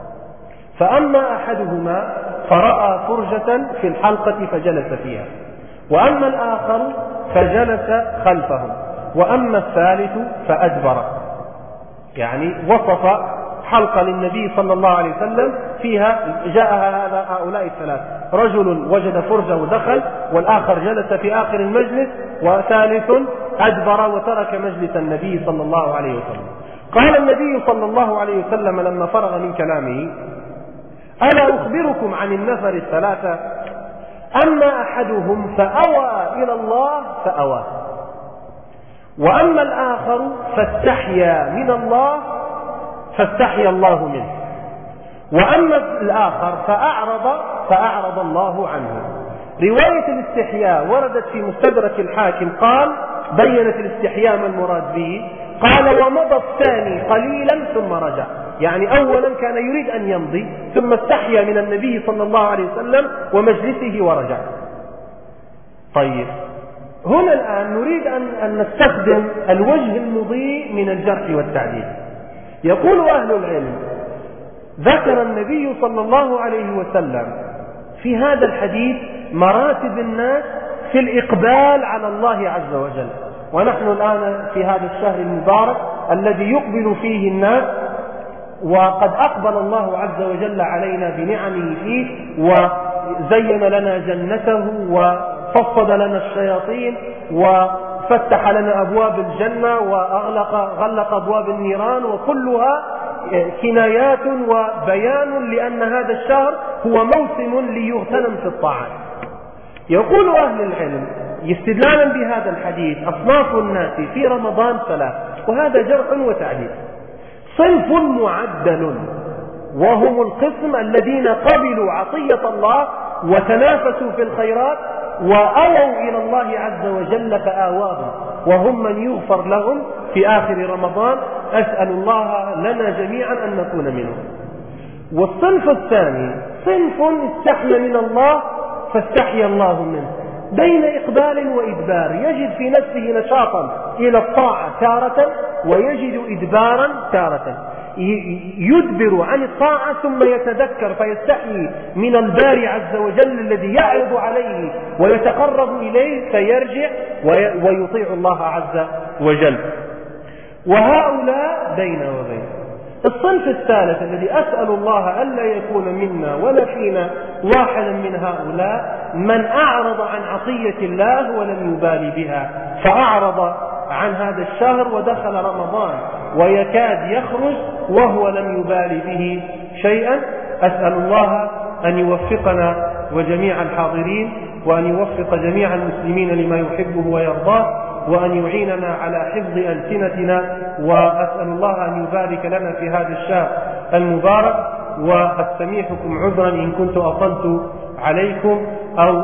فأما أحدهما فرأى فرجة في الحلقة فجلس فيها، وأما الآخر فجلس خلفهم، وأما الثالث فأدبر. يعني وصف حلقة للنبي صلى الله عليه وسلم فيها جاءها هؤلاء الثلاث: رجل وجد فرجة ودخل، والآخر جلس في آخر المجلس، وثالث أدبر وترك مجلس النبي صلى الله عليه وسلم. قال النبي صلى الله عليه وسلم لما فرغ من كلامه: ألا أخبركم عن النفر الثلاثة؟ أما أحدهم فأوى إلى الله فأواه، وأما الآخر فاستحيا من الله فاستحيا الله منه، وأما الآخر فأعرض الله عنه. رواية الاستحياء وردت في مستدرك الحاكم، قال بينت الاستحياء ما المراد به، قال: ومضى الثاني قليلا ثم رجع. يعني أولا كان يريد أن يمضي ثم استحيا من النبي صلى الله عليه وسلم ومجلسه ورجع. طيب، هنا الآن نريد أن نستخدم الوجه المضيء من الجرح والتعديل. يقول أهل العلم: ذكر النبي صلى الله عليه وسلم في هذا الحديث مراتب الناس في الإقبال على الله عز وجل. ونحن الآن في هذا الشهر المبارك الذي يقبل فيه الناس، وقد أقبل الله عز وجل علينا بنعمه فيه، وزين لنا جنته، وفصد لنا الشياطين، وفتح لنا أبواب الجنة، وغلق أبواب النيران، وكلها كنايات وبيان لأن هذا الشهر هو موسم ليغتنم في الطاعات. يقول أهل العلم استدلالا بهذا الحديث: أصناف الناس في رمضان 3، وهذا جرح وتعديل. صنف معدل، وهم القسم الذين قبلوا عطية الله وتنافسوا في الخيرات وأووا إلى الله عز وجل فآواهم، وهم من يغفر لهم في آخر رمضان. أسأل الله لنا جميعا أن نكون منهم. والصنف الثاني صنف استحيا من الله فاستحيا الله منه، بين إقبال وإدبار، يجد في نفسه نشاطا إلى الطاعة تارة ويجد إدبارا تارة، يدبر عن الطاعة ثم يتذكر فيستحيي من الباري عز وجل الذي يعرض عليه ويتقرب إليه فيرجع ويطيع الله عز وجل. وهؤلاء بين وبين. الصنف الثالث الذي أسأل الله ألا يكون منا ولا فينا واحدا من هؤلاء: من أعرض عن عطية الله ولم يبالي بها، فأعرض عن هذا الشهر ودخل رمضان ويكاد يخرج وهو لم يبالي به شيئا. أسأل الله أن يوفقنا وجميع الحاضرين، وأن يوفق جميع المسلمين لما يحبه ويرضاه، وأن يعيننا على حفظ ألسنتنا، وأسأل الله أن يبارك لنا في هذا الشهر المبارك. وأستميحكم عذرا إن كنت أطلت عليكم أو